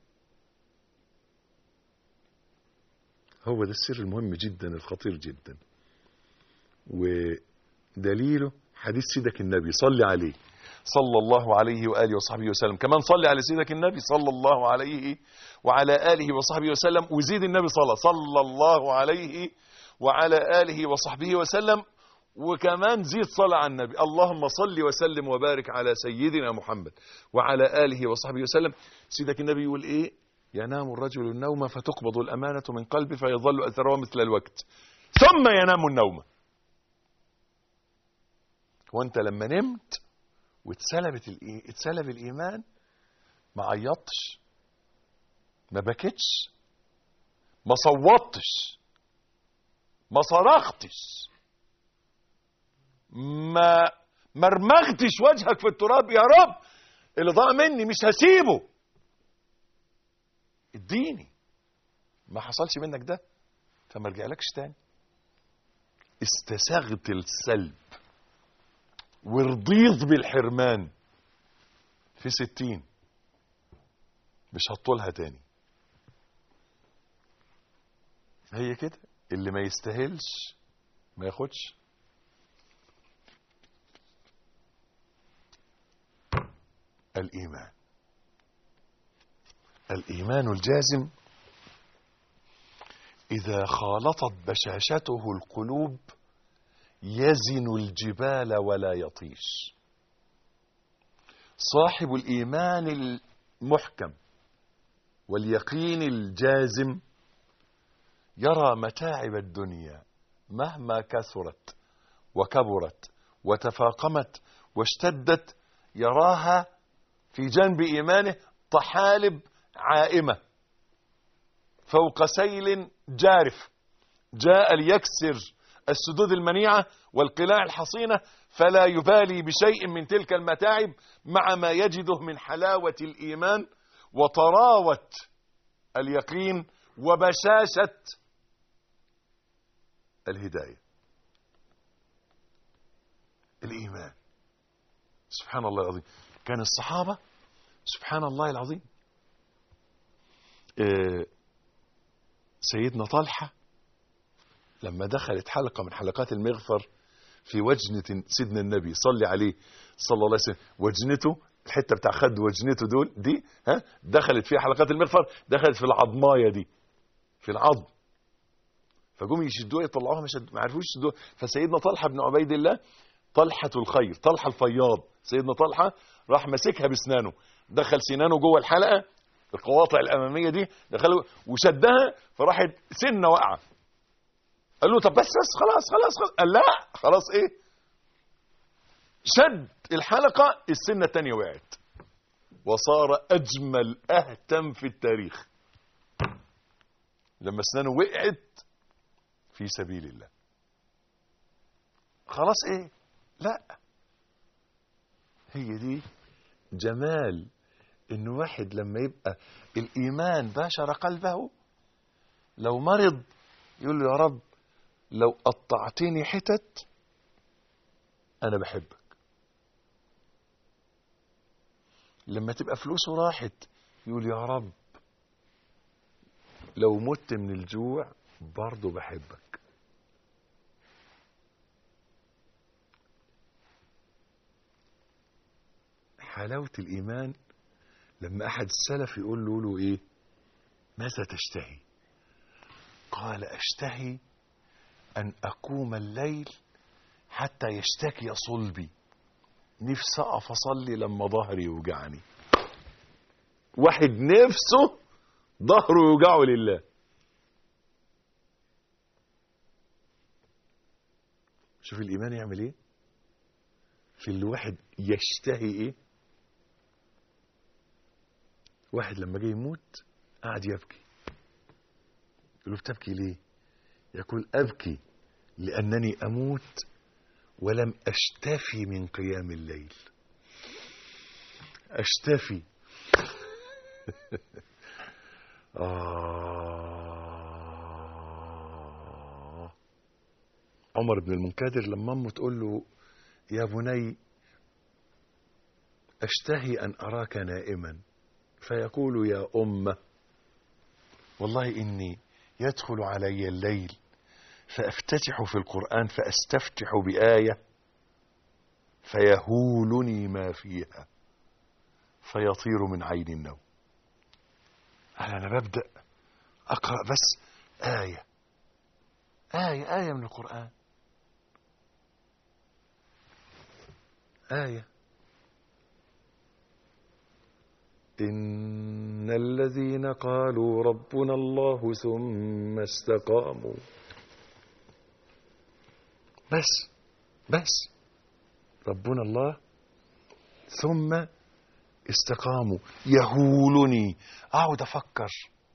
هو ده السر المهم جدا الخطير جدا، ودليله حديث سيدك النبي صلي عليه صلى الله عليه وآله وصحبه وسلم. كمان صلي على سيدك النبي صلى الله عليه وعلى آله وصحبه وسلم، وزيد النبي صلى الله عليه وعلى آله وصحبه وسلم، وكمان زيد صلاة على النبي، اللهم صل وسلم وبارك على سيدنا محمد وعلى آله وصحبه وسلم. سيدك النبي يقول ايه؟ ينام الرجل النوم فتقبض الأمانة من قلبه فيظل أثره مثل الوقت ثم ينام النوم. وانت لما نمت اتسلب الإيمان ما عيطتش، ما بكتش، ما صوتش، ما صرختش، ما مرمغتش وجهك في التراب يا رب اللي ضاع مني مش هسيبه، اديني. ما حصلش منك ده فما رجعلكش تاني. استساغت السلب ورضيت بالحرمان في 60 مش هطولها تاني. هي كده، اللي ما يستاهلش ما ياخدش. الإيمان الجازم إذا خالطت بشاشته القلوب يزن الجبال ولا يطيش. صاحب الإيمان المحكم واليقين الجازم يرى متاعب الدنيا مهما كثرت وكبرت وتفاقمت واشتدت، يراها في جنب إيمانه طحالب عائمة فوق سيل جارف جاء ليكسر السدود المنيعة والقلاع الحصينة، فلا يبالي بشيء من تلك المتاعب مع ما يجده من حلاوة الإيمان وطراوة اليقين وبشاشة الهداية. الإيمان سبحان الله العظيم. كان الصحابة سبحان الله العظيم، سيدنا طلحة لما دخلت حلقة من حلقات المغفر في وجنة سيدنا النبي صلى عليه صلى الله عليه وسلم، وجنته الحتة بتاع خد وجنته دي دخلت فيها حلقات المغفر، دخلت في العظماية دي في العظم، فجم يشدوها يطلعوها ما عرفوش يشدوها، فسيدنا طلحة بن عبيد الله طلحة الخير طلحة الفياض سيدنا طلحة راح مسكها بسنانه، دخل سنانه جوه الحلقة القواطع الأمامية دي دخله وشدها فراحت سنة وقعة. قال له طب بس خلاص. قال لا خلاص ايه، شد الحلقة السنة التانية وقعت وصار أجمل أهتم في التاريخ لما سنانه وقعت في سبيل الله. خلاص ايه، لا هي دي جمال ان واحد لما يبقى الايمان باشر قلبه لو مرض يقول له يا رب لو قطعتني حتت انا بحبك. لما تبقى فلوسه راحت يقول يا رب لو مت من الجوع برضه بحبك. حلاوة الإيمان لما أحد السلف يقول له إيه؟ ماذا تشتهي؟ قال أشتهي أن أقوم الليل حتى يشتكي صلبي، نفسي أقف أصلي لما ظهري يوجعني. واحد نفسه ظهره يوجعه لله. شوف الإيمان يعمل إيه في الواحد يشتهي إيه. واحد لما جه يموت قعد يبكي، يقول له بتبكي ليه؟ يقول أبكي لأنني أموت ولم أشتفي من قيام الليل. أشتفي عمر بن المنكدر لما أمه تقول له يا بني أشتهي أن أراك نائما، فيقول يا أمة والله إني يدخل علي الليل فأفتتح في القرآن فأستفتح بآية فيهولني ما فيها فيطير من عين النوم. أنا ببدأ أقرأ بس آية من القرآن، آية إن الذين قالوا ربنا الله ثم استقاموا. بس ربنا الله ثم استقاموا. يهولني أقعد أفكر.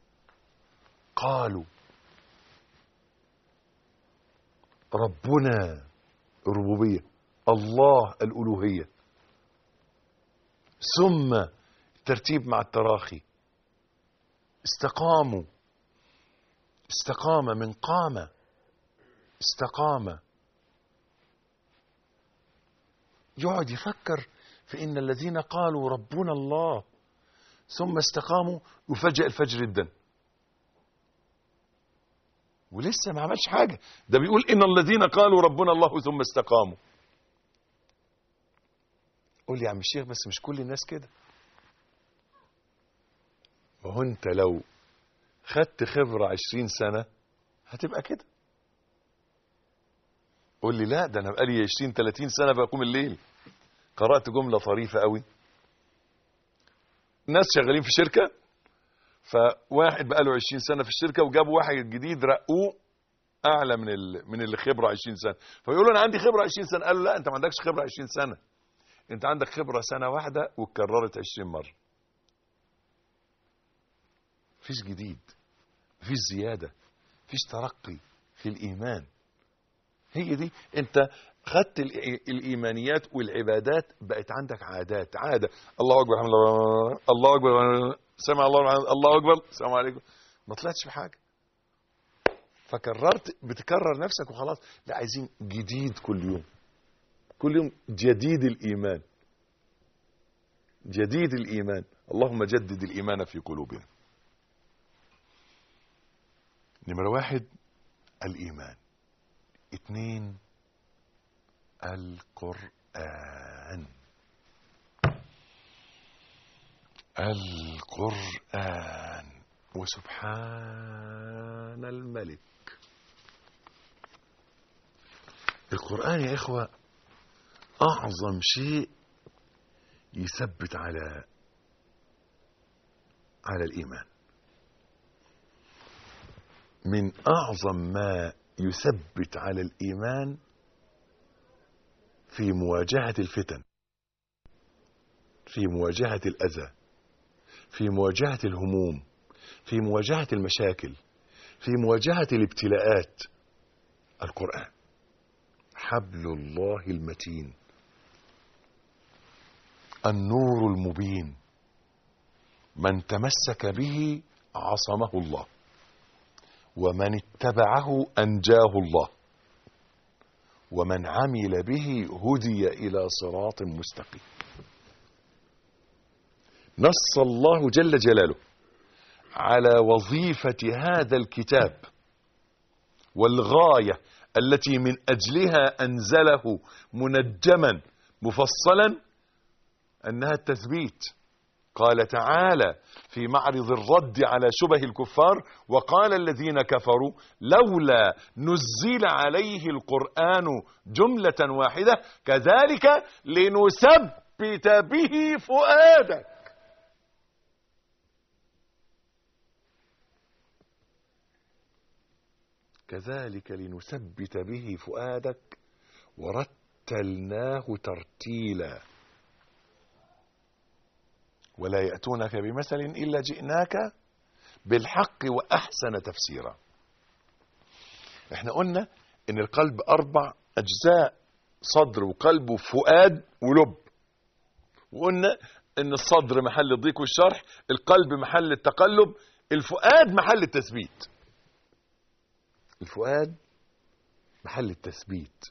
قالوا ربنا الربوبية، الله الألوهية، ثم ترتيب مع التراخي. استقاموا، استقام من قام، استقام. يقعد يفكر في إن الذين قالوا ربنا الله ثم استقاموا يفجأ الفجر جدا ولسه ما عملش حاجة. ده بيقول إن الذين قالوا ربنا الله ثم استقاموا. قول لي يا عم الشيخ بس مش كل الناس كده. وهو انت لو خدت خبرة 20 سنة هتبقى كده. قول لي لا ده انا بقالي 20-30 سنة بقوم الليل. قرأت جملة طريفة قوي. ناس شغالين في شركة، فواحد بقاله 20 سنة في الشركة وجابوا واحد جديد رقوه اعلى من اللي خبرة 20 سنة، فيقولوا انا عندي خبرة 20 سنة. قالوا لا انت ما عندكش خبرة 20 سنة، انت عندك خبرة سنة واحدة واتكررت 20 مرة. مفيش جديد، مفيش زيادة، مفيش ترقي في الإيمان. هي دي، انت خدت الإيمانيات والعبادات بقت عندك عادة. الله أكبر، الحمد لله، الله أكبر، سمع الله أكبر، السلام عليكم. ما طلعتش بحاجة، فكررت بتكرر نفسك وخلاص. لا، عايزين جديد كل يوم، كل يوم جديد الإيمان، جديد الإيمان. اللهم جدد الإيمان في قلوبنا. نمرة 1 الإيمان. 2 القرآن. وسبحان الملك. القرآن يا إخوة أعظم شيء يثبت على الإيمان. من أعظم ما يثبت على الإيمان في مواجهة الفتن، في مواجهة الأذى، في مواجهة الهموم، في مواجهة المشاكل، في مواجهة الابتلاءات. القرآن حبل الله المتين، النور المبين، من تمسك به عصمه الله، ومن اتبعه أنجاه الله، ومن عمل به هدي إلى صراط مستقيم. نص الله جل جلاله على وظيفة هذا الكتاب والغاية التي من أجلها أنزله منجما مفصلا أنها التثبيت. قال تعالى في معرض الرد على شبه الكفار: وقال الذين كفروا لولا نزل عليه القرآن جملة واحدة كذلك لنثبت به فؤادك. كذلك لنثبت به فؤادك ورتلناه ترتيلا ولا يأتونك بمثل إلا جئناك بالحق وأحسن تفسيرا. احنا قلنا ان القلب 4 أجزاء: صدر وقلب وفؤاد ولب. وقلنا ان الصدر محل الضيق والشرح، القلب محل التقلب، الفؤاد محل التثبيت. الفؤاد محل التثبيت.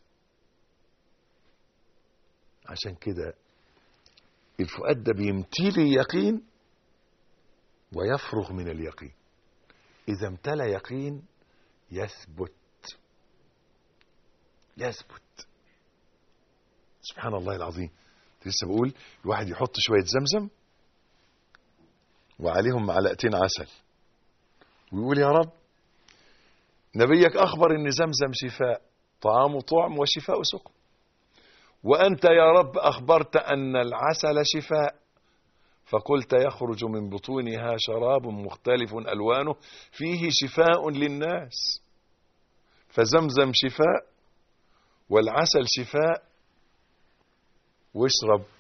عشان كده الفؤاد ده بيمتلي يقين ويفرغ من اليقين. إذا امتلأ يقين يثبت. سبحان الله العظيم. لسه بقول الواحد يحط شوية زمزم وعليهم معلقتين عسل ويقول: يا رب، نبيك أخبر إن زمزم شفاء، طعام طعم وشفاء سقم، وأنت يا رب أخبرت أن العسل شفاء، فقلت يخرج من بطونها شراب مختلف ألوانه فيه شفاء للناس، فزمزم شفاء والعسل شفاء، واشرب.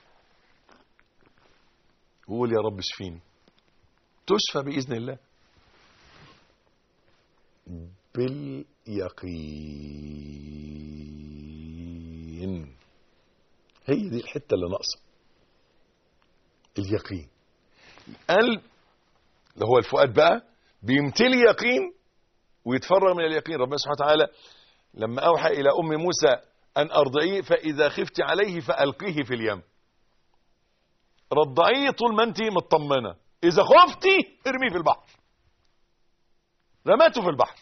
قول: يا رب اشفيني. تشفى بإذن الله باليقين. هي دي الحتة اللي ناقصة، اليقين. القلب اللي هو الفؤاد بقى بيمتلي يقين ويتفرغ من اليقين. ربنا سبحانه وتعالى لما أوحى إلى أم موسى أن أرضعيه فإذا خفت عليه فألقيه في اليم. رضعيه طول ما أنت مطمنة، إذا خفتي ارميه في البحر. رماته في البحر،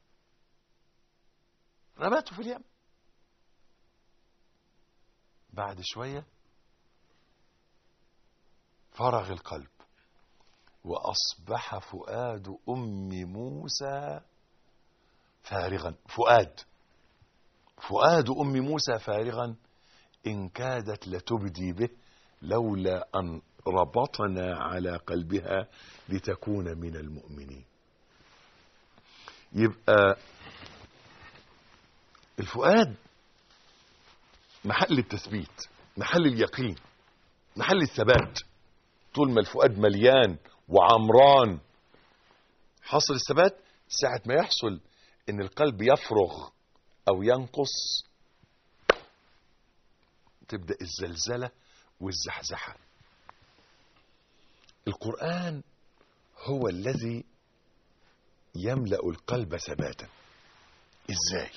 رماته في اليم. بعد شوية فرغ القلب وأصبح فؤاد أم موسى فارغا. فؤاد أم موسى فارغا إن كادت لتبدي به لولا أن ربطنا على قلبها لتكون من المؤمنين. يبقى الفؤاد محل التثبيت، محل اليقين، محل الثبات. طول ما الفؤاد مليان وعمران حصل الثبات. ساعة ما يحصل ان القلب يفرغ او ينقص تبدأ الزلزلة والزحزحة. القرآن هو الذي يملأ القلب ثباتا. ازاي؟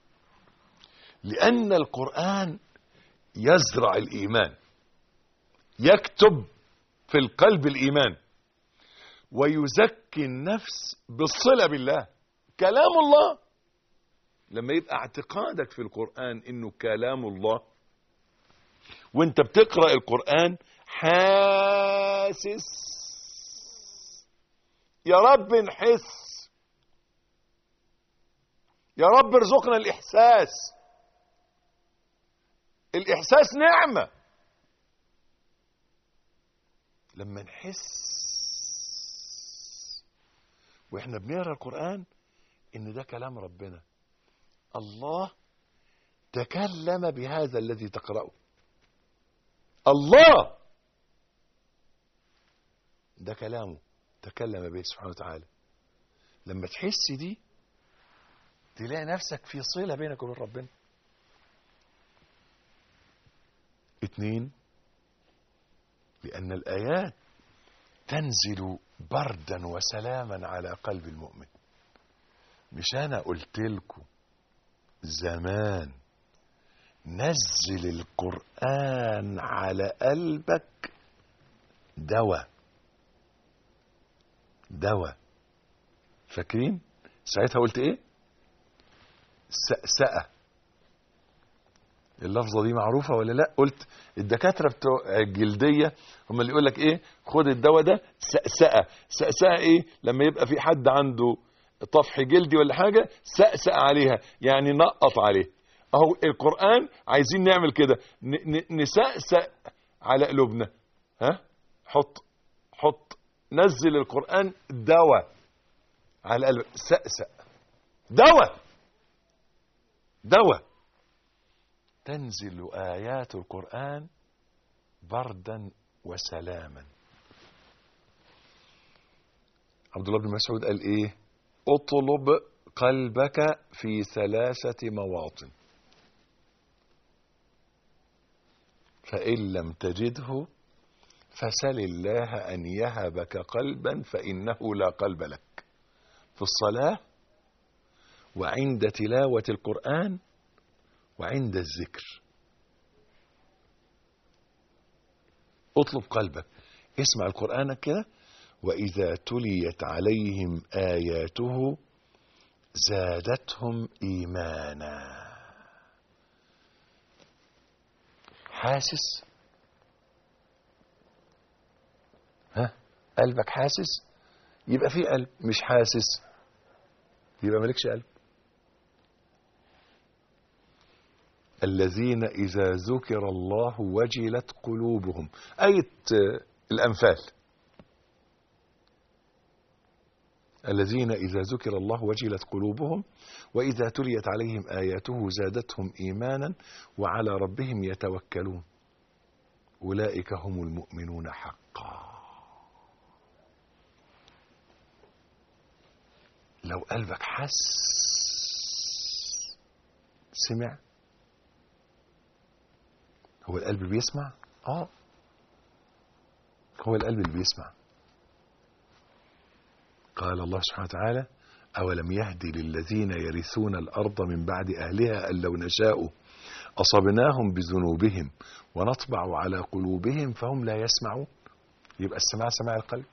لأن القرآن يزرع الإيمان، يكتب في القلب الإيمان، ويزكي النفس بالصلة بالله. كلام الله لما يبقى اعتقادك في القرآن إنه كلام الله، وانت بتقرأ القرآن حاسس، يا رب نحس، يا رب ارزقنا الإحساس. الإحساس نعمة. لما نحس واحنا بنقرأ القرآن ان ده كلام ربنا، الله تكلم بهذا الذي تقرأه، الله ده كلامه تكلم به سبحانه وتعالى. لما تحس دي تلاقي نفسك في صلة بينك وبين ربنا. 2، لأن الآيات تنزل بردا وسلاما على قلب المؤمن. مش أنا قلت لكم زمان نزل القرآن على قلبك دواء دواء. فاكرين ساعتها قلت ايه؟ سأسأة. اللفظة دي معروفة ولا لا؟ قلت الدكاترة بتوع الجلدية هم اللي يقول لك ايه؟ خد الدواء ده سأسأة. سأسأة ايه؟ لما يبقى في حد عنده طفح جلدي ولا حاجة سأسأة عليها، يعني نقط عليه. اهو القرآن عايزين نعمل كده، نسأسأ على قلوبنا. ها؟ حط نزل القرآن دواء على قلبك. سأسأ دواء. تنزل آيات القرآن بردا وسلاما. عبد الله بن مسعود قال ايه؟ اطلب قلبك في 3 مواطن، فإن لم تجده فسل الله أن يهبك قلبا فإنه لا قلب لك. في الصلاة، وعند تلاوة القرآن، وعند الذكر. اطلب قلبك. اسمع القرآن كده: وإذا تليت عليهم آياته زادتهم إيمانا. حاسس؟ ها؟ قلبك حاسس؟ يبقى في قلب. مش حاسس يبقى مالكش قلب. الذين إذا ذكر الله وجلت قلوبهم. آية الأنفال. الذين إذا ذكر الله وجلت قلوبهم وإذا تليت عليهم آياته زادتهم إيمانا وعلى ربهم يتوكلون أولئك هم المؤمنون حقا. لو قلبك حس سمع. هو القلب بيسمع؟ هو القلب اللي بيسمع. قال الله سبحانه وتعالى: أولم يهدي للذين يرثون الأرض من بعد أهلها أن لو نشاء أصبناهم بذنوبهم ونطبع على قلوبهم فهم لا يسمعون. يبقى السماع سماع القلب.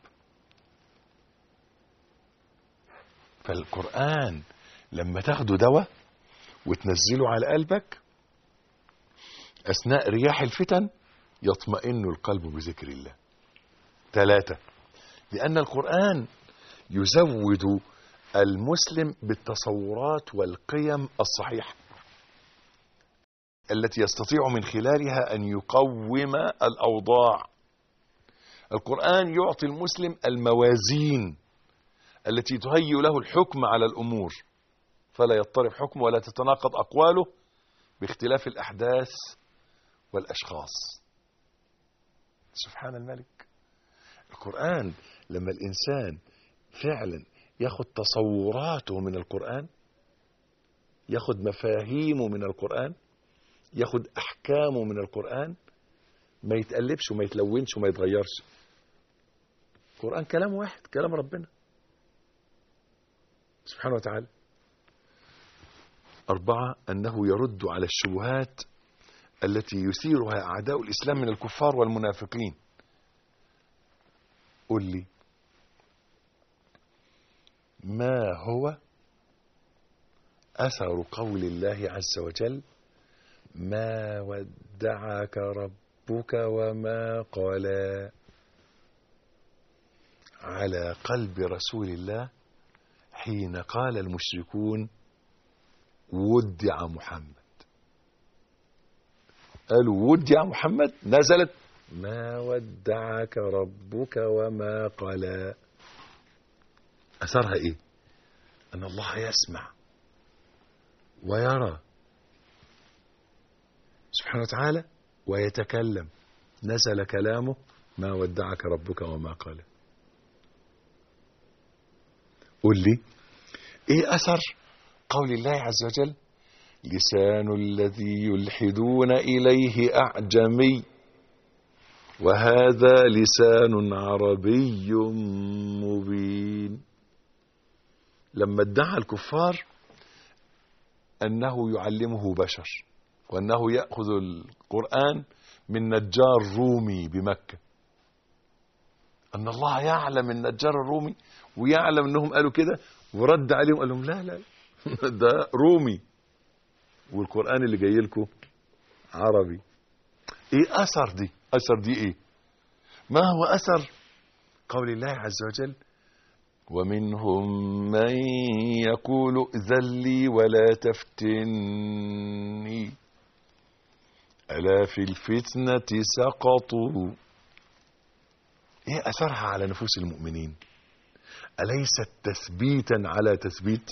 فالقرآن لما تاخده دواء وتنزله على قلبك أثناء رياح الفتن يطمئن القلب بذكر الله. 3، لأن القرآن يزود المسلم بالتصورات والقيم الصحيحة التي يستطيع من خلالها أن يقوم الأوضاع. القرآن يعطي المسلم الموازين التي تهيئ له الحكم على الأمور، فلا يضطرب حكمه ولا تتناقض أقواله باختلاف الأحداث والأشخاص. سبحان الملك. القرآن لما الإنسان فعلا ياخد تصوراته من القرآن، ياخد مفاهيمه من القرآن، ياخد أحكامه من القرآن، ما يتقلبش وما يتلونش وما يتغيرش. القرآن كلام واحد، كلام ربنا سبحانه وتعالى. 4، أنه يرد على الشبهات التي يثيرها أعداء الإسلام من الكفار والمنافقين. قل لي ما هو أثر قول الله عز وجل: ما ودعك ربك وما قلى، على قلب رسول الله حين قال المشركون: ودع محمد. قالوا ودع محمد، نزلت: ما ودعك ربك وما قلى. أثرها إيه؟ أن الله يسمع ويرى سبحانه وتعالى ويتكلم. نزل كلامه: ما ودعك ربك وما قلى. قل لي إيه أثر قول الله عز وجل: لسان الذي يلحدون إليه أعجمي وهذا لسان عربي مبين. لما ادعى الكفار أنه يعلمه بشر وأنه يأخذ القرآن من نجار رومي بمكة، أن الله يعلم النجار الرومي ويعلم انهم قالوا كده، ورد عليهم قال لهم لا لا ده رومي، والقرآن اللي جاي لكم عربي. ايه اثر دي؟ اثر دي ايه؟ ما هو اثر قول الله عز وجل: ومنهم من يقول ائذن لي ولا تفتني ألا في الفتنة سقطوا. ايه اثرها على نفوس المؤمنين؟ أليست تثبيتا على تثبيت؟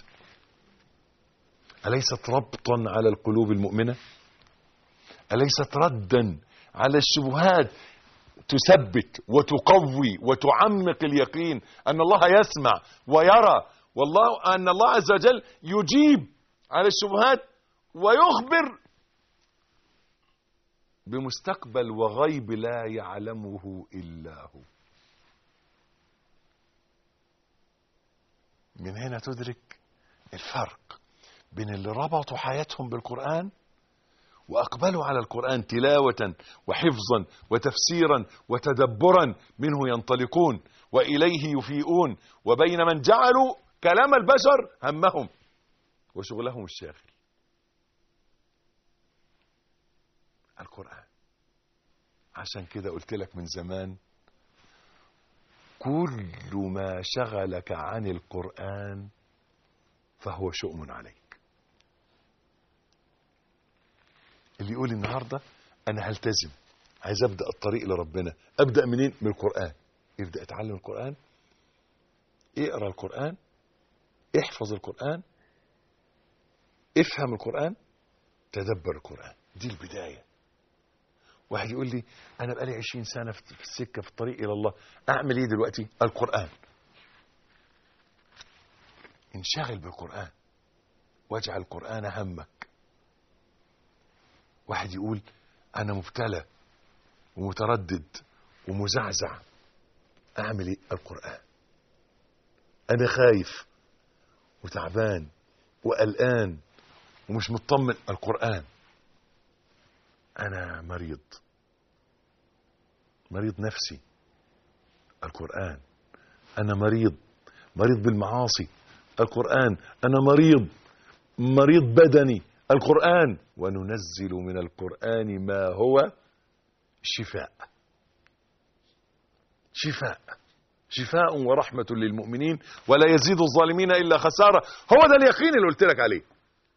أليست ربطا على القلوب المؤمنة؟ أليست ردا على الشبهات تثبت وتقوي وتعمق اليقين أن الله يسمع ويرى، والله أن الله عز وجل يجيب على الشبهات ويخبر بمستقبل وغيب لا يعلمه إلا هو. من هنا تدرك الفرق بين اللي ربطوا حياتهم بالقرآن وأقبلوا على القرآن تلاوة وحفظا وتفسيرا وتدبرا منه ينطلقون وإليه يفيئون، وبين من جعلوا كلام البشر همهم وشغلهم الشاغل. القرآن. عشان كده قلت لك من زمان: كل ما شغلك عن القرآن فهو شؤم عليك. اللي يقول النهاردة أنا هلتزم، عايز أبدأ الطريق لربنا، أبدأ منين؟ من القرآن. ابدأ اتعلم القرآن، اقرأ القرآن، احفظ القرآن، افهم القرآن، تدبر القرآن. دي البداية. واحد يقول لي أنا بقالي 20 سنة في السكة في الطريق إلى الله، أعمل إيه دلوقتي؟ القرآن. انشغل بالقرآن واجعل القرآن همك. واحد يقول أنا مبتلى ومتردد ومزعزع، أعمل إيه؟ القرآن. أنا خايف وتعبان وقلقان ومش مطمن، القرآن. أنا مريض نفسي، القرآن. أنا مريض بالمعاصي، القرآن. أنا مريض بدني، القرآن. وننزل من القرآن ما هو شفاء ورحمة للمؤمنين ولا يزيد الظالمين إلا خسارة. هو ده اليقين اللي قلت لك عليه.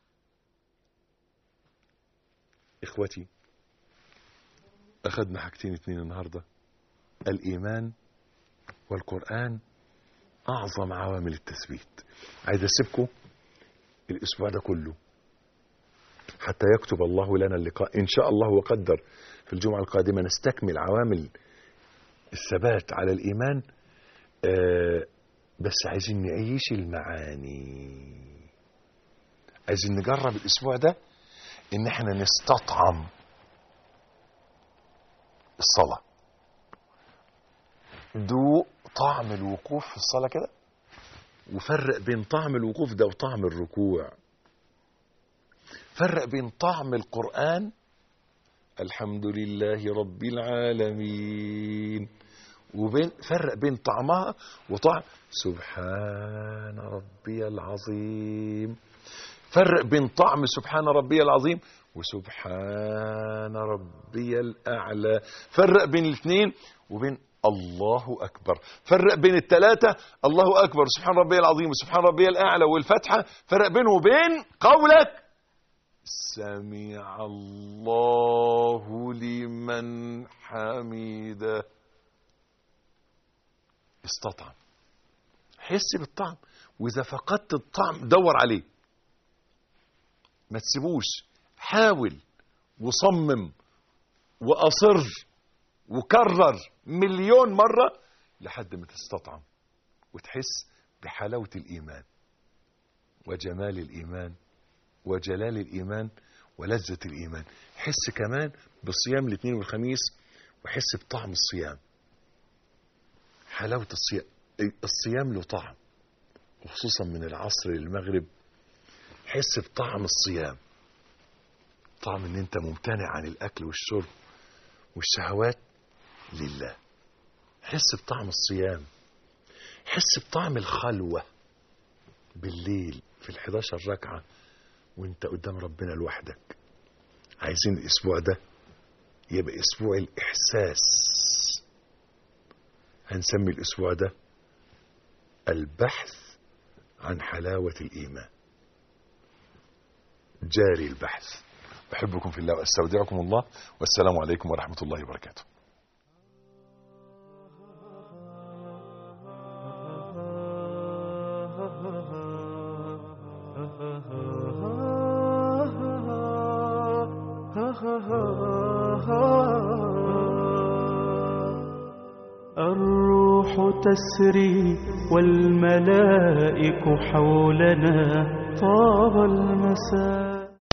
إخوتي، أخذنا حاجتين اتنين النهاردة: الإيمان والقرآن، أعظم عوامل التثبيت. عايز أسيبكم الأسبوع ده كله حتى يكتب الله لنا اللقاء إن شاء الله وقدر. في الجمعة القادمة نستكمل عوامل الثبات على الإيمان. بس عايزين نعيش المعاني، عايزين نجرب الأسبوع ده إن احنا نستطعم الصلاة. دوق طعم الوقوف في الصلاة كده، وفرق بين طعم الوقوف ده وطعم الركوع. فرق بين طعم القرآن الحمد لله رب العالمين، فرق بين طعمها وطعم سبحان ربي العظيم. فرق بين طعم سبحان ربي العظيم وسبحان ربي الأعلى. فرق بين الاثنين وبين الله أكبر. فرق بين الثلاثة: الله أكبر، سبحان ربي العظيم، وسبحان ربي الأعلى، والفتحة. فرق بينه وبين قولك سمع الله لمن حمده. استطعم، حس بالطعم، وإذا فقدت الطعم دور عليه، ما تسيبوش. حاول وصمم وأصر وكرر مليون مرة لحد ما تستطعم وتحس بحلاوة الإيمان وجمال الإيمان وجلال الإيمان ولذة الإيمان. حس كمان بصيام الاثنين والخميس، وحس بطعم الصيام، حلاوة الصيام. الصيام له طعم، وخصوصا من العصر للمغرب. حس بطعم الصيام، طعم ان انت ممتنع عن الاكل والشرب والشهوات لله. حس بطعم الصيام، حس بطعم الخلوة بالليل في ال11 ركعة وانت قدام ربنا لوحدك. عايزين الاسبوع ده يبقى اسبوع الاحساس. هنسمي الاسبوع ده البحث عن حلاوة الايمان. جاري البحث. بحبكم في الله واستودعكم الله، والسلام عليكم ورحمة الله وبركاته. الروح تسري والملائك حولنا طاب المساء.